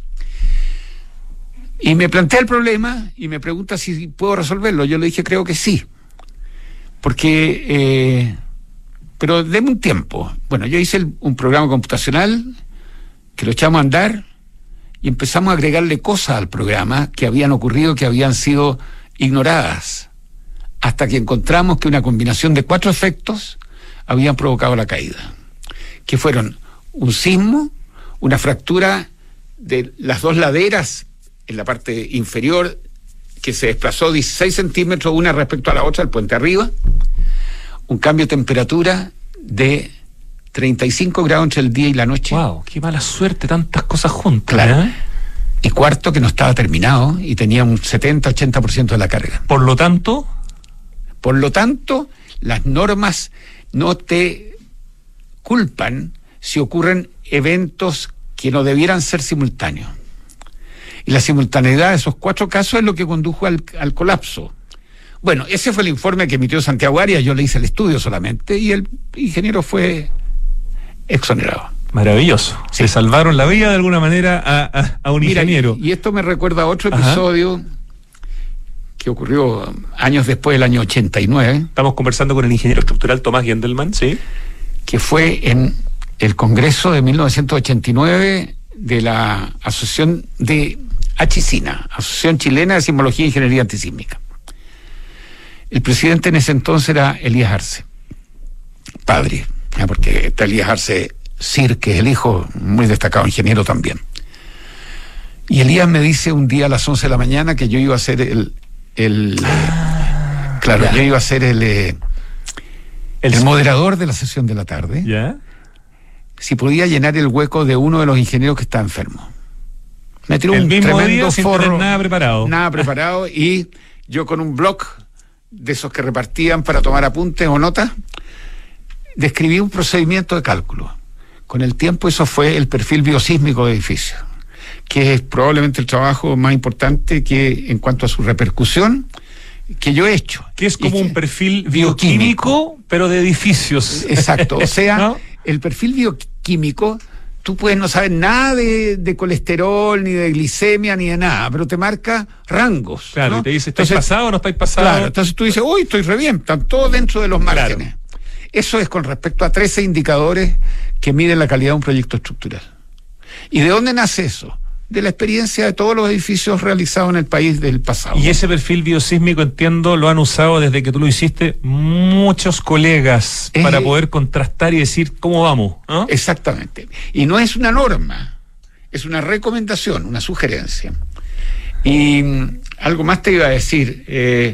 Y me plantea el problema y me pregunta si puedo resolverlo. Yo le dije, creo que sí. Porque, eh, pero deme un tiempo. Bueno, yo hice el- un programa computacional que lo echamos a andar y empezamos a agregarle cosas al programa que habían ocurrido, que habían sido ignoradas, hasta que encontramos que una combinación de cuatro efectos habían provocado la caída, que fueron un sismo, una fractura de las dos laderas en la parte inferior, que se desplazó dieciséis centímetros una respecto a la otra, el puente arriba. Un cambio de temperatura de treinta y cinco grados entre el día y la noche. Wow, qué mala suerte, tantas cosas juntas. Claro. ¿eh? Y cuarto, que no estaba terminado y tenía un setenta a ochenta por ciento de la carga. Por lo tanto, Por lo tanto, las normas no te culpan si ocurren eventos que no debieran ser simultáneos. Y la simultaneidad de esos cuatro casos es lo que condujo al, al colapso. Bueno, ese fue el informe que emitió Santiago Arias, yo le hice el estudio solamente, y el ingeniero fue exonerado. maravilloso. Sí. Se salvaron la vida de alguna manera a, a, a un Mira, ingeniero. Y, y esto me recuerda a otro Ajá. episodio que ocurrió años después del año ochenta y nueve, Estamos conversando con el ingeniero estructural Tomás Gendelman, ¿sí? que fue en el Congreso de mil novecientos ochenta y nueve de la Asociación de Achicina, Asociación Chilena de Sismología e Ingeniería Antisísmica. El presidente en ese entonces era Elías Arce, padre, ¿eh? Porque está Elías Arce Sir, que es el hijo, muy destacado ingeniero también. Y Elías me dice un día a las once de la mañana que yo iba a ser el... el Ah, eh, claro, ya. yo iba a ser el, eh, El- el moderador de la sesión de la tarde, ¿Ya? si podía llenar el hueco de uno de los ingenieros que está enfermo. Me tiró El un mismo tremendo día sin forro, tener nada preparado. nada preparado, y yo con un blog de esos que repartían para tomar apuntes o notas, describí un procedimiento de cálculo. Con el tiempo eso fue el perfil biosísmico de edificios, que es probablemente el trabajo más importante que en cuanto a su repercusión que yo he hecho. Que es como Y un que- perfil bioquímico. bioquímico, pero de edificios. Exacto, o sea, ¿No? el perfil bioquímico, tú puedes no saber nada de, de colesterol, ni de glicemia, ni de nada, pero te marca rangos. Claro, ¿no? y te dice, ¿estáis Entonces, pasado o no estáis pasado? Claro, entonces tú dices, uy, estoy re bien, están todos dentro de los Claro. márgenes. Eso es con respecto a trece indicadores que miden la calidad de un proyecto estructural. ¿Y de dónde nace eso? De la experiencia de todos los edificios realizados en el país del pasado. Y ese perfil biosísmico, entiendo, lo han usado desde que tú lo hiciste muchos colegas Eh, para poder contrastar y decir cómo vamos, ¿no? Exactamente. Y no es una norma, es una recomendación, una sugerencia. Y mm, algo más te iba a decir, eh,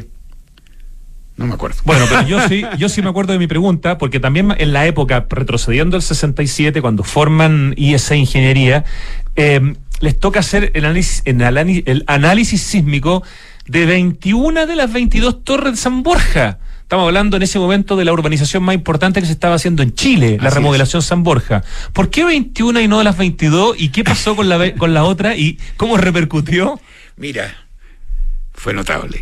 no me acuerdo. Bueno, pero yo sí, yo sí me acuerdo de mi pregunta, porque también en la época, retrocediendo al sesenta y siete, cuando forman I S Ingeniería, eh, les toca hacer el análisis, el análisis, el análisis sísmico de veintiuna de las veintidós torres de San Borja. Estamos hablando en ese momento de la urbanización más importante que se estaba haciendo en Chile, la Así remodelación San Borja. ¿Por qué veintiuna y no de las veintidós? ¿Y qué pasó con la, ve- con la otra? ¿Y cómo repercutió? Mira, fue notable.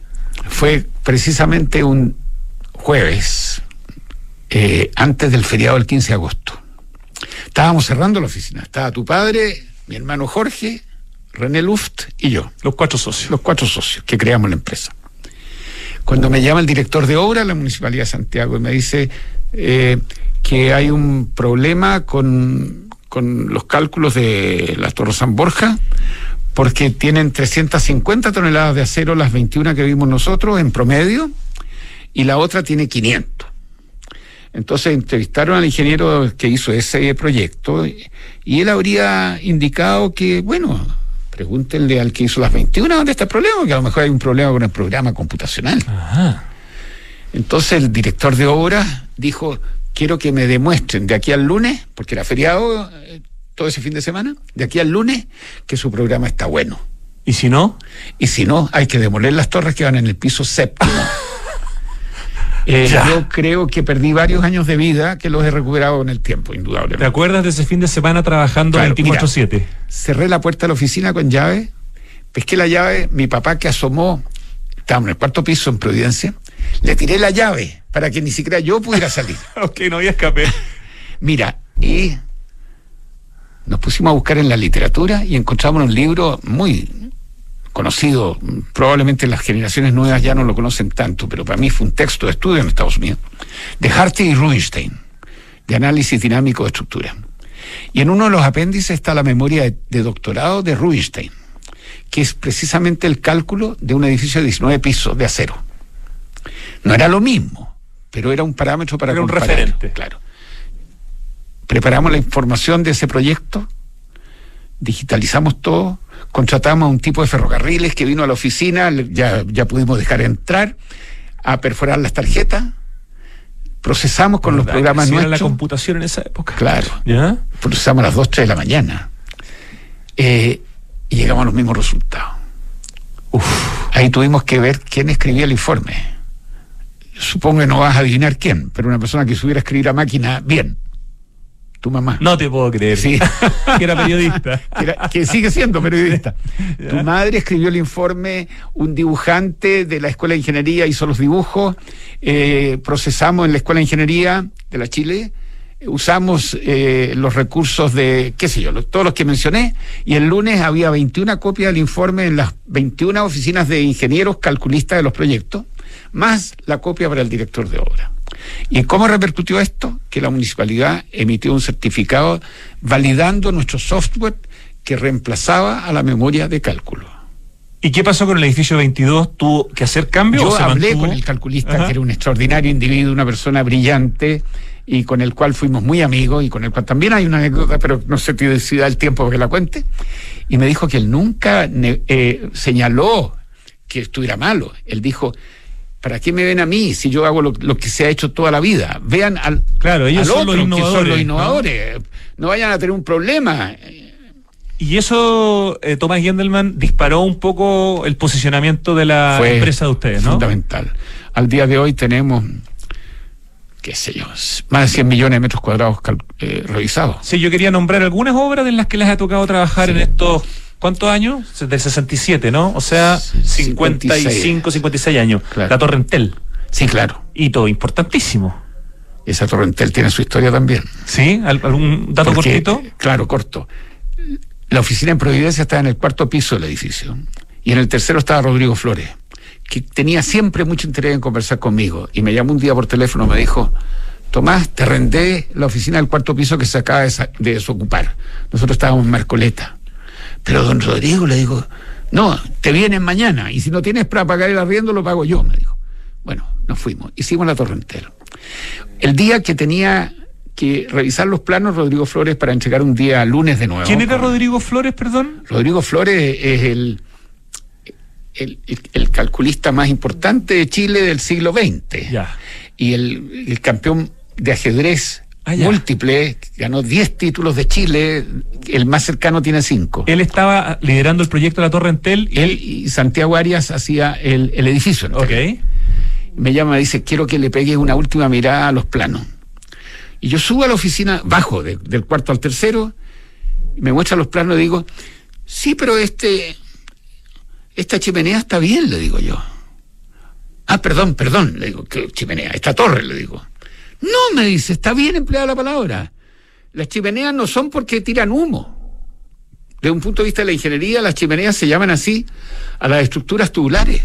Fue precisamente un jueves, eh, antes del feriado del quince de agosto. Estábamos cerrando la oficina. Estaba tu padre, mi hermano Jorge, René Luft y yo, Los cuatro socios. los cuatro socios que creamos la empresa. Cuando me llama el director de obra de la Municipalidad de Santiago y me dice eh, que hay un problema con, con los cálculos de la Torre San Borja, porque tienen trescientas cincuenta toneladas de acero las veintiuna que vimos nosotros en promedio, y la otra tiene quinientos. Entonces entrevistaron al ingeniero que hizo ese proyecto y él habría indicado que, bueno, pregúntenle al que hizo las veintiuna dónde está el problema, que a lo mejor hay un problema con el programa computacional. Ajá. Entonces el director de obra dijo, quiero que me demuestren de aquí al lunes, porque era feriado eh, todo ese fin de semana, de aquí al lunes, que su programa está bueno. ¿Y si no? Y si no, hay que demoler las torres que van en el piso séptimo. Eh, Ya. yo creo que perdí varios años de vida que los he recuperado en el tiempo, ¿Te indudablemente. acuerdas de ese fin de semana trabajando Claro, veinticuatro siete? Cerré la puerta de la oficina con llave, pesqué la llave, mi papá que asomó, estábamos en el cuarto piso en Providencia, le tiré la llave para que ni siquiera yo pudiera salir. Ok, no había escape. Mira, y nos pusimos a buscar en la literatura y encontramos un libro muy conocido, probablemente las generaciones nuevas ya no lo conocen tanto, pero para mí fue un texto de estudio en Estados Unidos, de Harty y Rubinstein, de análisis dinámico de estructura. Y en uno de los apéndices está la memoria de, de doctorado de Rubinstein, que es precisamente el cálculo de un edificio de diecinueve pisos de acero. No era lo mismo, pero era un parámetro para Era un comparar. referente. Claro. Preparamos la información de ese proyecto, digitalizamos todo, Contratamos a un tipo de ferrocarriles que vino a la oficina, ya, ya pudimos dejar entrar, a perforar las tarjetas, procesamos con los programas ¿Sí era nuestros. la computación en esa época? Claro. ¿Ya? Procesamos a las dos, tres de la mañana. Eh, y llegamos a los mismos resultados. Uf. Ahí tuvimos que ver quién escribía el informe. Supongo que no vas a adivinar quién, pero una persona que supiera escribir a máquina bien. Tu mamá. No te puedo creer. Sí. Que era periodista. Que, era- que sigue siendo periodista. Ya. Tu madre escribió el informe, un dibujante de la Escuela de Ingeniería hizo los dibujos, eh, procesamos en la Escuela de Ingeniería de la Chile, eh, usamos eh, los recursos de, qué sé yo, los- todos los que mencioné, y el lunes había veintiuna copias del informe en las veintiuna oficinas de ingenieros calculistas de los proyectos, más la copia para el director de obra. ¿Y cómo repercutió esto? Que la municipalidad emitió un certificado validando nuestro software que reemplazaba a la memoria de cálculo. ¿Y qué pasó con el edificio veintidós? ¿Tuvo que hacer cambios? Yo o se hablé mantuvo? con el calculista, Ajá. que era un extraordinario individuo, una persona brillante, y con el cual fuimos muy amigos, y con el cual también hay una anécdota, pero no sé si da el tiempo para que la cuente, y me dijo que él nunca ne- eh, señaló que estuviera malo. Él dijo, ¿para qué me ven a mí si yo hago lo, lo que se ha hecho toda la vida? Vean al, Claro, ellos al son los otro, que son innovadores, los ¿no? innovadores. ¿no? vayan a tener un problema. Y eso, eh, Tomás Gendelman, disparó un poco el posicionamiento de la Fue empresa de ustedes, ¿no? fundamental. Al día de hoy tenemos, qué sé yo, más de cien millones de metros cuadrados cal- eh, revisados. Sí, yo quería nombrar algunas obras en las que les ha tocado trabajar Sí. en estos, ¿cuántos años? Del sesenta y siete, ¿no? O sea, cincuenta y cinco, cincuenta y seis años. Claro. La Torre Entel. Sí, claro. Hito importantísimo. Esa Torre Entel tiene su historia también. ¿Sí? ¿Al- ¿Algún dato Porque, cortito? Claro, corto. La oficina en Providencia estaba en el cuarto piso del edificio y en el tercero estaba Rodrigo Flores, que tenía siempre mucho interés en conversar conmigo, y me llamó un día por teléfono, me dijo: Tomás, te arrendé la oficina del cuarto piso que se acaba de, sa- de desocupar. Nosotros estábamos en Marcoleta. Pero don Rodrigo, le digo, no, te vienes mañana, y si no tienes para pagar el arriendo, lo pago yo, me dijo. Bueno, nos fuimos, hicimos la Torre Entel. El día que tenía que revisar los planos, Rodrigo Flores, para entregar un día lunes de nuevo. ¿Quién era con- Rodrigo Flores, perdón? Rodrigo Flores es el, el, el- el calculista más importante de Chile del siglo veinte. Ya. Y el, el campeón de ajedrez Ah, ya. múltiple, ganó diez títulos de Chile, el más cercano tiene cinco. Él estaba liderando el proyecto de la Torre Entel. Y... Él y Santiago Arias hacía el, el edificio. entero. Ok. Me llama y me dice, quiero que le pegues una última mirada a los planos. Y yo subo a la oficina, bajo de- del cuarto al tercero, y me muestra los planos y digo, sí, pero este, esta chimenea está bien, le digo yo. Ah, perdón, perdón, le digo, ¿qué chimenea? Esta torre, le digo. No, me dice, está bien empleada la palabra. Las chimeneas no son porque tiran humo. Desde un punto de vista de la ingeniería, las chimeneas se llaman así a las estructuras tubulares.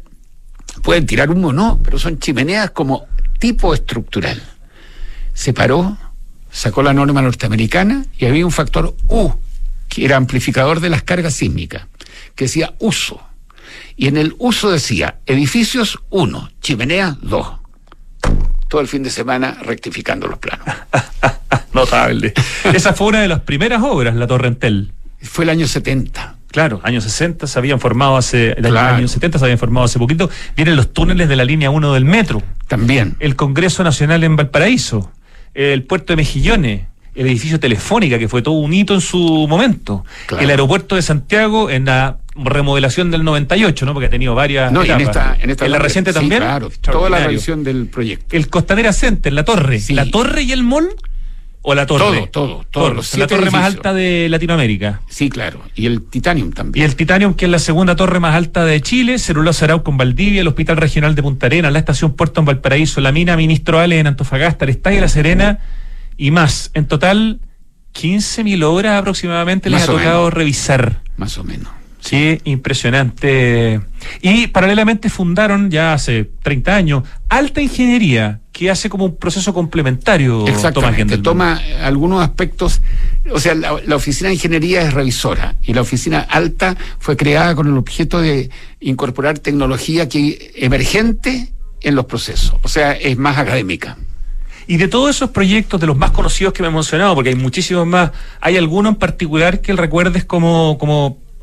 Pueden tirar humo o no, pero son chimeneas como tipo estructural. Se paró, sacó la norma norteamericana y había un factor U, que era amplificador de las cargas sísmicas, que decía uso. Y en el uso decía edificios uno, chimeneas dos. Todo el fin de semana rectificando los planos. Notable. Esa fue una de las primeras obras, la Torre Entel. Fue el año setenta. Claro, años sesenta se habían formado hace, el Claro. año setenta se habían formado hace poquito. Vienen los túneles de la línea uno del metro, También. el Congreso Nacional en Valparaíso, el puerto de Mejillones, el edificio Telefónica, que fue todo un hito en su momento, Claro. el aeropuerto de Santiago en la remodelación del noventa y ocho, ¿no? Porque ha tenido varias No, y en etapas. esta, en esta la reciente sí, también. claro, toda la Extraordinario. revisión del proyecto. El Costanera Center, la torre, Sí. la torre y el mall, o la torre. Todo, todo, todos los la siete torre más edificios. alta de Latinoamérica. Sí, claro. Y el Titanium Y también. el Titanium, que es la segunda torre más alta de Chile, Celulosa Arauco en Valdivia, el Hospital Regional de Punta Arenas, la Estación Puerto en Valparaíso, la mina Ministro Ale en Antofagasta, el Estadio La Serena y más. En total, quince mil obras aproximadamente les Más ha o tocado menos. revisar. Más o menos. Qué impresionante. Y paralelamente fundaron ya hace treinta años Alta Ingeniería, que hace como un proceso complementario. Tomás Exactamente, Gendelman. toma eh, algunos aspectos, o sea, la, la oficina de ingeniería es revisora y la oficina alta fue creada con el objeto de incorporar tecnología que emergente en los procesos, o sea, es más académica. Y de todos esos proyectos, de los más conocidos que me he mencionado, porque hay muchísimos más, ¿hay alguno en particular que recuerdes como, como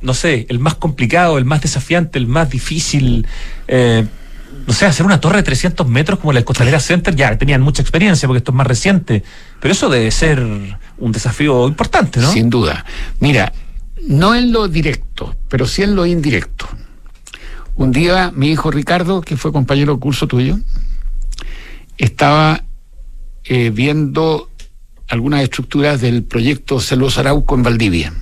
no sé, el más complicado, el más desafiante, el más difícil? Eh, no sé, hacer una torre de trescientos metros como la del Costanera Center, ya tenían mucha experiencia porque esto es más reciente, pero eso debe ser un desafío importante, ¿no? Sin duda. Mira, no en lo directo, pero sí en lo indirecto. Un día mi hijo Ricardo, que fue compañero de curso tuyo, estaba eh, viendo algunas estructuras del proyecto Celos Arauco en Valdivia.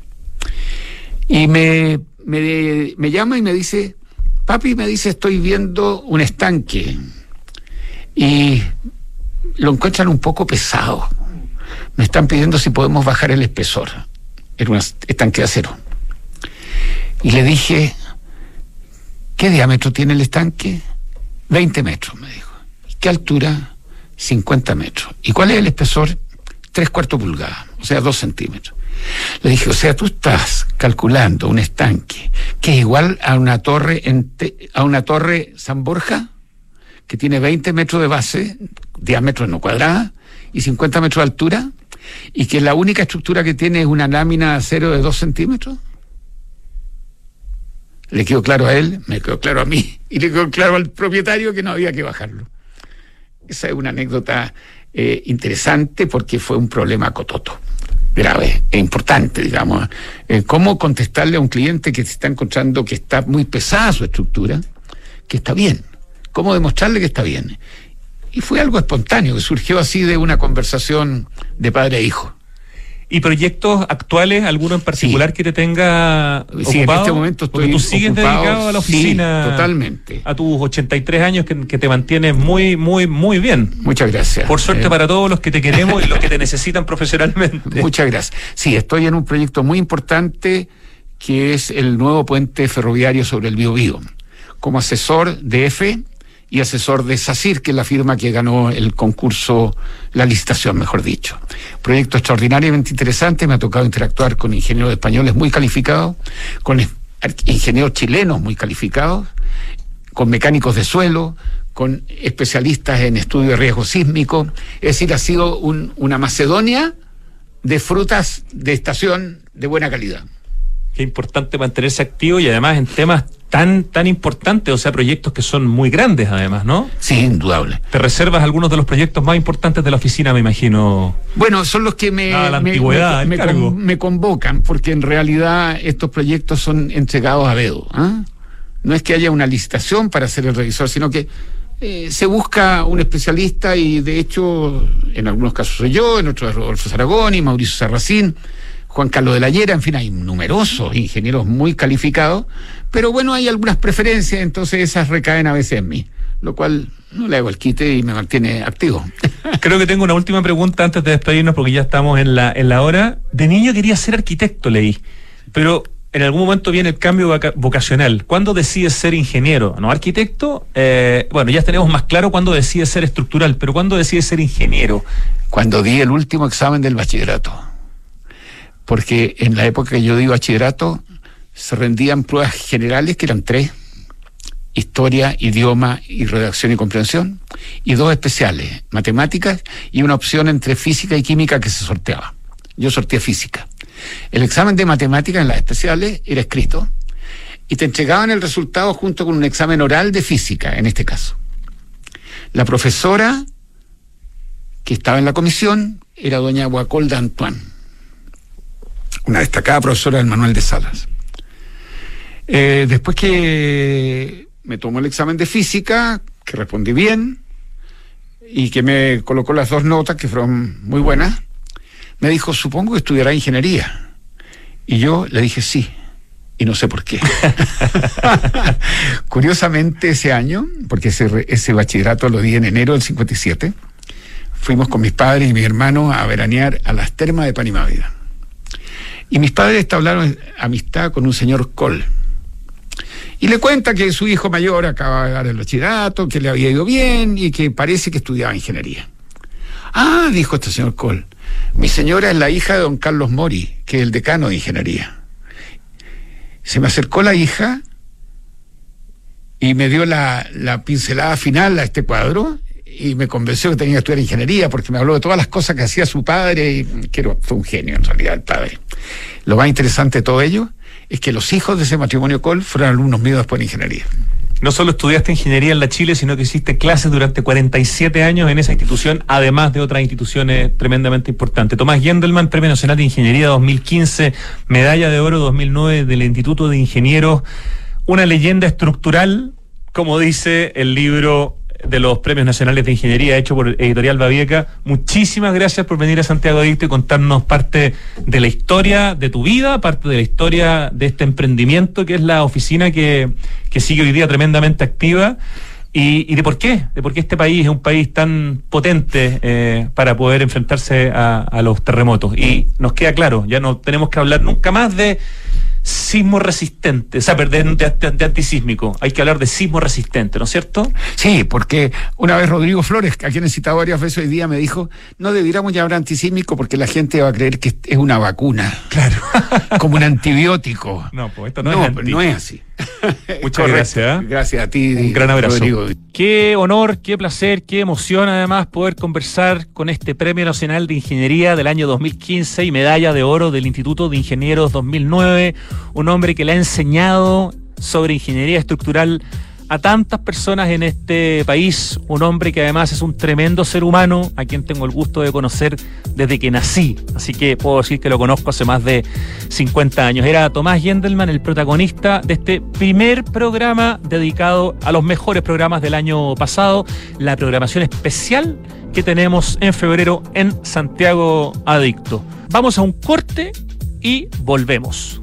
Y me, me, me llama y me dice, papi, me dice, estoy viendo un estanque y lo encuentran un poco pesado. Me están pidiendo si podemos bajar el espesor. Era un estanque de acero. Y le dije, ¿qué diámetro tiene el estanque? veinte metros, me dijo. ¿Qué altura? cincuenta metros. ¿Y cuál es el espesor? Tres cuartos pulgadas, o sea, dos centímetros. Le dije, o sea, tú estás calculando un estanque que es igual a una torre en te, a una torre San Borja, que tiene veinte metros de base, diámetro no cuadrada, y cincuenta metros de altura, y que la única estructura que tiene es una lámina de acero de dos centímetros. Le quedó claro a él, me quedó claro a mí, y le quedó claro al propietario que no había que bajarlo. Esa es una anécdota eh, interesante porque fue un problema cototo, grave e importante, digamos. Eh, ¿Cómo contestarle a un cliente que se está encontrando que está muy pesada su estructura, que está bien? ¿Cómo demostrarle que está bien? Y fue algo espontáneo, que surgió así de una conversación de padre e hijo. ¿Y proyectos actuales, alguno en particular sí. que te tenga ocupado? Sí, en este momento estoy Porque tú sigues ocupado, dedicado a la oficina. Sí, totalmente. A tus ochenta y tres años que, que te mantienes muy, muy, muy bien. Muchas gracias. Por suerte eh. para todos los que te queremos y los que te necesitan profesionalmente. Muchas gracias. Sí, estoy en un proyecto muy importante que es el nuevo puente ferroviario sobre el Biobío. Como asesor de E F E y asesor de SACIR, que es la firma que ganó el concurso, la licitación, mejor dicho. Proyecto extraordinariamente interesante, me ha tocado interactuar con ingenieros españoles muy calificados, con ingenieros chilenos muy calificados, con mecánicos de suelo, con especialistas en estudio de riesgo sísmico. Es decir, ha sido un, una Macedonia de frutas de estación de buena calidad. Qué importante mantenerse activo y además en temas tan tan importantes, o sea, proyectos que son muy grandes además, ¿no? Sí, indudable. Te reservas algunos de los proyectos más importantes de la oficina, me imagino. Bueno, son los que me, ah, la me, antigüedad, me, me, con, me convocan, porque en realidad estos proyectos son entregados a dedo, ¿eh? No es que haya una licitación para ser el revisor, sino que eh, se busca un especialista y de hecho, en algunos casos soy yo, en otros Rodolfo Saragoni, Mauricio Sarracín, Juan Carlos de la Llera, en fin, hay numerosos ingenieros muy calificados, pero bueno, hay algunas preferencias, entonces esas recaen a veces en mí, lo cual no le hago el quite y me mantiene activo. Creo que tengo una última pregunta antes de despedirnos porque ya estamos en la, en la hora. De niño quería ser arquitecto, leí, pero en algún momento viene el cambio vaca- vocacional. ¿Cuándo decides ser ingeniero? ¿No arquitecto? Eh, bueno, ya tenemos más claro cuándo decides ser estructural, pero ¿cuándo decides ser ingeniero? Cuando di el último examen del bachillerato. Porque en la época que yo di bachillerato se rendían pruebas generales, que eran tres: historia, idioma y redacción y comprensión, y dos especiales, matemáticas, y una opción entre física y química que se sorteaba. Yo sorteé física. El examen de matemáticas en las especiales era escrito y te entregaban el resultado junto con un examen oral de física, en este caso. La profesora que estaba en la comisión era doña Guacolda Antoine, una destacada profesora del Manuel de Salas. Eh, después que me tomó el examen de física, que respondí bien, y que me colocó las dos notas, que fueron muy buenas, me dijo, supongo que estudiará ingeniería. Y yo le dije sí, y no sé por qué. Curiosamente ese año, porque ese, ese bachillerato lo di en enero del cincuenta y siete, fuimos con mis padres y mis hermanos a veranear a las termas de Panimávida. Y mis padres establecieron amistad con un señor Cole. Y le cuenta que su hijo mayor acaba de dar el bachillerato, que le había ido bien y que parece que estudiaba ingeniería. Ah, dijo este señor Cole, mi señora es la hija de don Carlos Mori, que es el decano de ingeniería. Se me acercó la hija y me dio la, la pincelada final a este cuadro y me convenció que tenía que estudiar ingeniería porque me habló de todas las cosas que hacía su padre y que fue un genio en realidad el padre. Lo más interesante de todo ello es que los hijos de ese matrimonio Kohl fueron alumnos míos después en ingeniería. No solo estudiaste ingeniería en la Chile, sino que hiciste clases durante cuarenta y siete años en esa institución, además de otras instituciones tremendamente importantes. Tomás Gendelman, Premio Nacional de Ingeniería dos mil quince, Medalla de Oro dos mil nueve del Instituto de Ingenieros, una leyenda estructural, como dice el libro de los Premios Nacionales de Ingeniería hecho por Editorial Babieca. Muchísimas gracias por venir a Santiago Adicto y contarnos parte de la historia de tu vida, parte de la historia de este emprendimiento que es la oficina que, que sigue hoy día tremendamente activa, y, y de por qué, de por qué este país es un país tan potente eh, para poder enfrentarse a, a los terremotos. Y nos queda claro, ya no tenemos que hablar nunca más de sismo resistente, o sea, perdón, de, de, de antisísmico, hay que hablar de sismo resistente, ¿no es cierto? Sí, porque una vez Rodrigo Flores, a quien he citado varias veces hoy día, me dijo, no debiéramos llamar antisísmico porque la gente va a creer que es una vacuna. Claro. Como un antibiótico. No, pues esto no, no es anti. No es así. Muchas gracias. ¿eh? Gracias a ti. Un gran abrazo. Rodrigo. Qué honor, qué placer, qué emoción además poder conversar con este Premio Nacional de Ingeniería del año dos mil quince y Medalla de Oro del Instituto de Ingenieros dos mil nueve, un hombre que le ha enseñado sobre ingeniería estructural a tantas personas en este país, un hombre que además es un tremendo ser humano, a quien tengo el gusto de conocer desde que nací, así que puedo decir que lo conozco hace más de cincuenta años. Era Tomás Gendelman, el protagonista de este primer programa dedicado a los mejores programas del año pasado, la programación especial que tenemos en febrero en Santiago Adicto. Vamos a un corte y volvemos.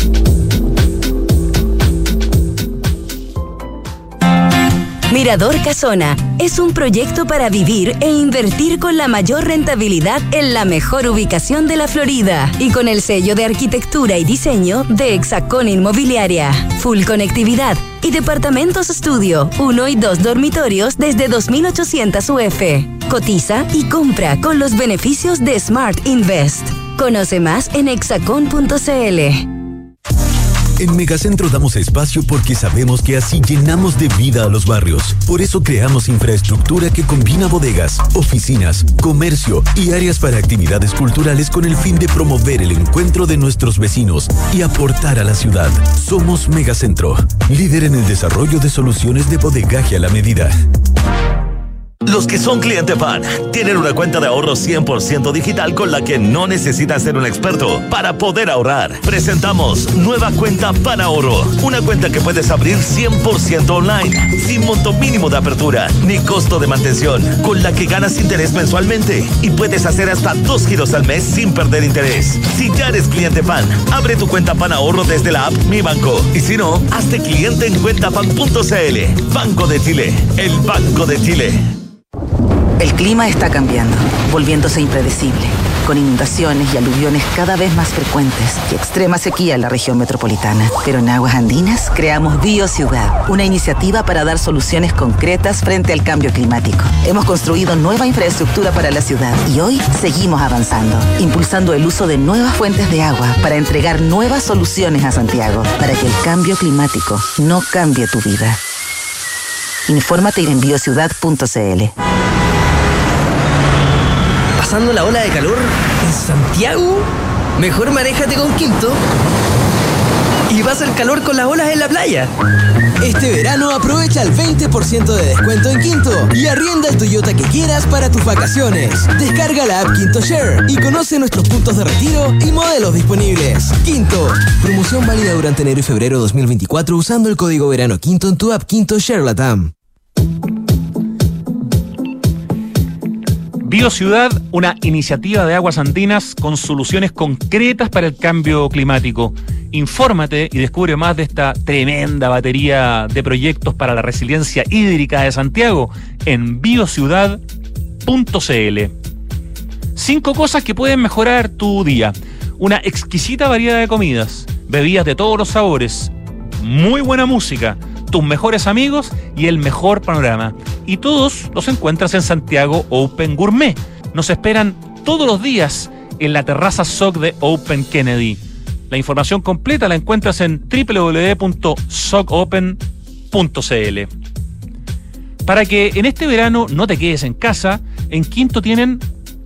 Mirador Casona es un proyecto para vivir e invertir con la mayor rentabilidad en la mejor ubicación de la Florida y con el sello de arquitectura y diseño de Hexacón Inmobiliaria. Full conectividad y departamentos estudio, uno y dos dormitorios desde dos mil ochocientos U F. Cotiza y compra con los beneficios de Smart Invest. Conoce más en hexacon punto c l. En Megacentro damos espacio porque sabemos que así llenamos de vida a los barrios. Por eso creamos infraestructura que combina bodegas, oficinas, comercio y áreas para actividades culturales con el fin de promover el encuentro de nuestros vecinos y aportar a la ciudad. Somos Megacentro, líder en el desarrollo de soluciones de bodegaje a la medida. Los que son cliente Fan tienen una cuenta de ahorro cien por ciento digital con la que no necesitan ser un experto para poder ahorrar. Presentamos nueva cuenta Fan Ahorro, una cuenta que puedes abrir cien por ciento online, sin monto mínimo de apertura ni costo de mantención, con la que ganas interés mensualmente y puedes hacer hasta dos giros al mes sin perder interés. Si ya eres cliente Fan, abre tu cuenta Fan Ahorro desde la app Mi Banco, y si no, hazte cliente en cuentafan punto c l. Banco de Chile, el Banco de Chile. El clima está cambiando, volviéndose impredecible, con inundaciones y aluviones cada vez más frecuentes y extrema sequía en la región metropolitana. Pero en Aguas Andinas creamos BioCiudad, una iniciativa para dar soluciones concretas frente al cambio climático. Hemos construido nueva infraestructura para la ciudad y hoy seguimos avanzando, impulsando el uso de nuevas fuentes de agua para entregar nuevas soluciones a Santiago, para que el cambio climático no cambie tu vida. Infórmate en biociudad punto c l. ¿Pasando la ola de calor en Santiago? Mejor manéjate con Quinto y vas al calor con las olas en la playa. Este verano aprovecha el veinte por ciento de descuento en Quinto y arrienda el Toyota que quieras para tus vacaciones. Descarga la app Quinto Share y conoce nuestros puntos de retiro y modelos disponibles. Quinto, promoción válida durante enero y febrero dos mil veinticuatro usando el código verano Quinto en tu app Quinto Share Latam. BioCiudad, una iniciativa de Aguas Andinas con soluciones concretas para el cambio climático. Infórmate y descubre más de esta tremenda batería de proyectos para la resiliencia hídrica de Santiago en biociudad punto c l. Cinco cosas que pueden mejorar tu día. Una exquisita variedad de comidas, bebidas de todos los sabores, muy buena música, tus mejores amigos y el mejor panorama. Y todos los encuentras en Santiago Open Gourmet. Nos esperan todos los días en la terraza S O C de Open Kennedy. La información completa la encuentras en doble u doble u doble u punto socopen punto c l. Para que en este verano no te quedes en casa, en Quinto tienen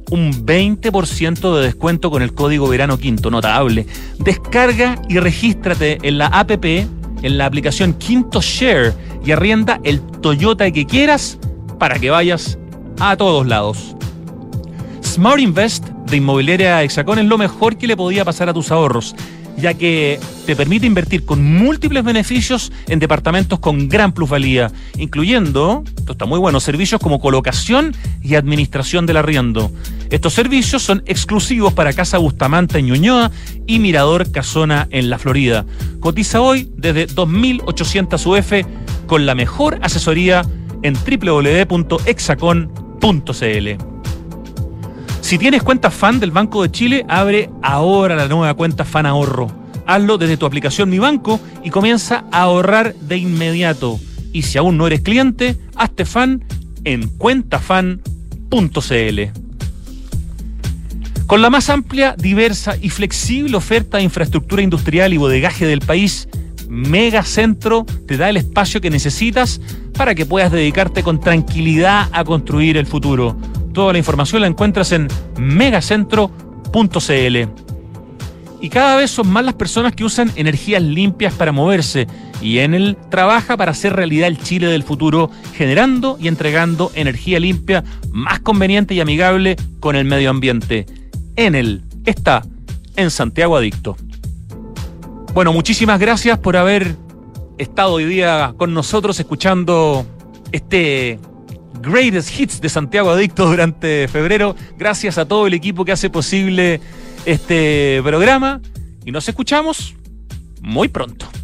un veinte por ciento de descuento con el código Verano Quinto, notable. Descarga y regístrate en la app, en la aplicación Quinto Share y arrienda el Toyota que quieras para que vayas a todos lados. Smart Invest de Inmobiliaria Hexacón es lo mejor que le podía pasar a tus ahorros, ya que te permite invertir con múltiples beneficios en departamentos con gran plusvalía, incluyendo, esto está muy bueno, servicios como colocación y administración del arriendo. Estos servicios son exclusivos para Casa Bustamante en Ñuñoa y Mirador Casona en la Florida. Cotiza hoy desde dos mil ochocientos U F con la mejor asesoría en doble u doble u doble u punto hexacon punto c l. Si tienes cuenta FAN del Banco de Chile, abre ahora la nueva cuenta FAN Ahorro. Hazlo desde tu aplicación Mi Banco y comienza a ahorrar de inmediato. Y si aún no eres cliente, hazte FAN en cuentafan punto c l. Con la más amplia, diversa y flexible oferta de infraestructura industrial y bodegaje del país, Megacentro te da el espacio que necesitas para que puedas dedicarte con tranquilidad a construir el futuro. Toda la información la encuentras en megacentro punto c l. Y cada vez son más las personas que usan energías limpias para moverse, y Enel trabaja para hacer realidad el Chile del futuro, generando y entregando energía limpia más conveniente y amigable con el medio ambiente. Enel está en Santiago Adicto. Bueno, muchísimas gracias por haber estado hoy día con nosotros escuchando este Greatest Hits de Santiago Adicto durante febrero. Gracias a todo el equipo que hace posible este programa y nos escuchamos muy pronto.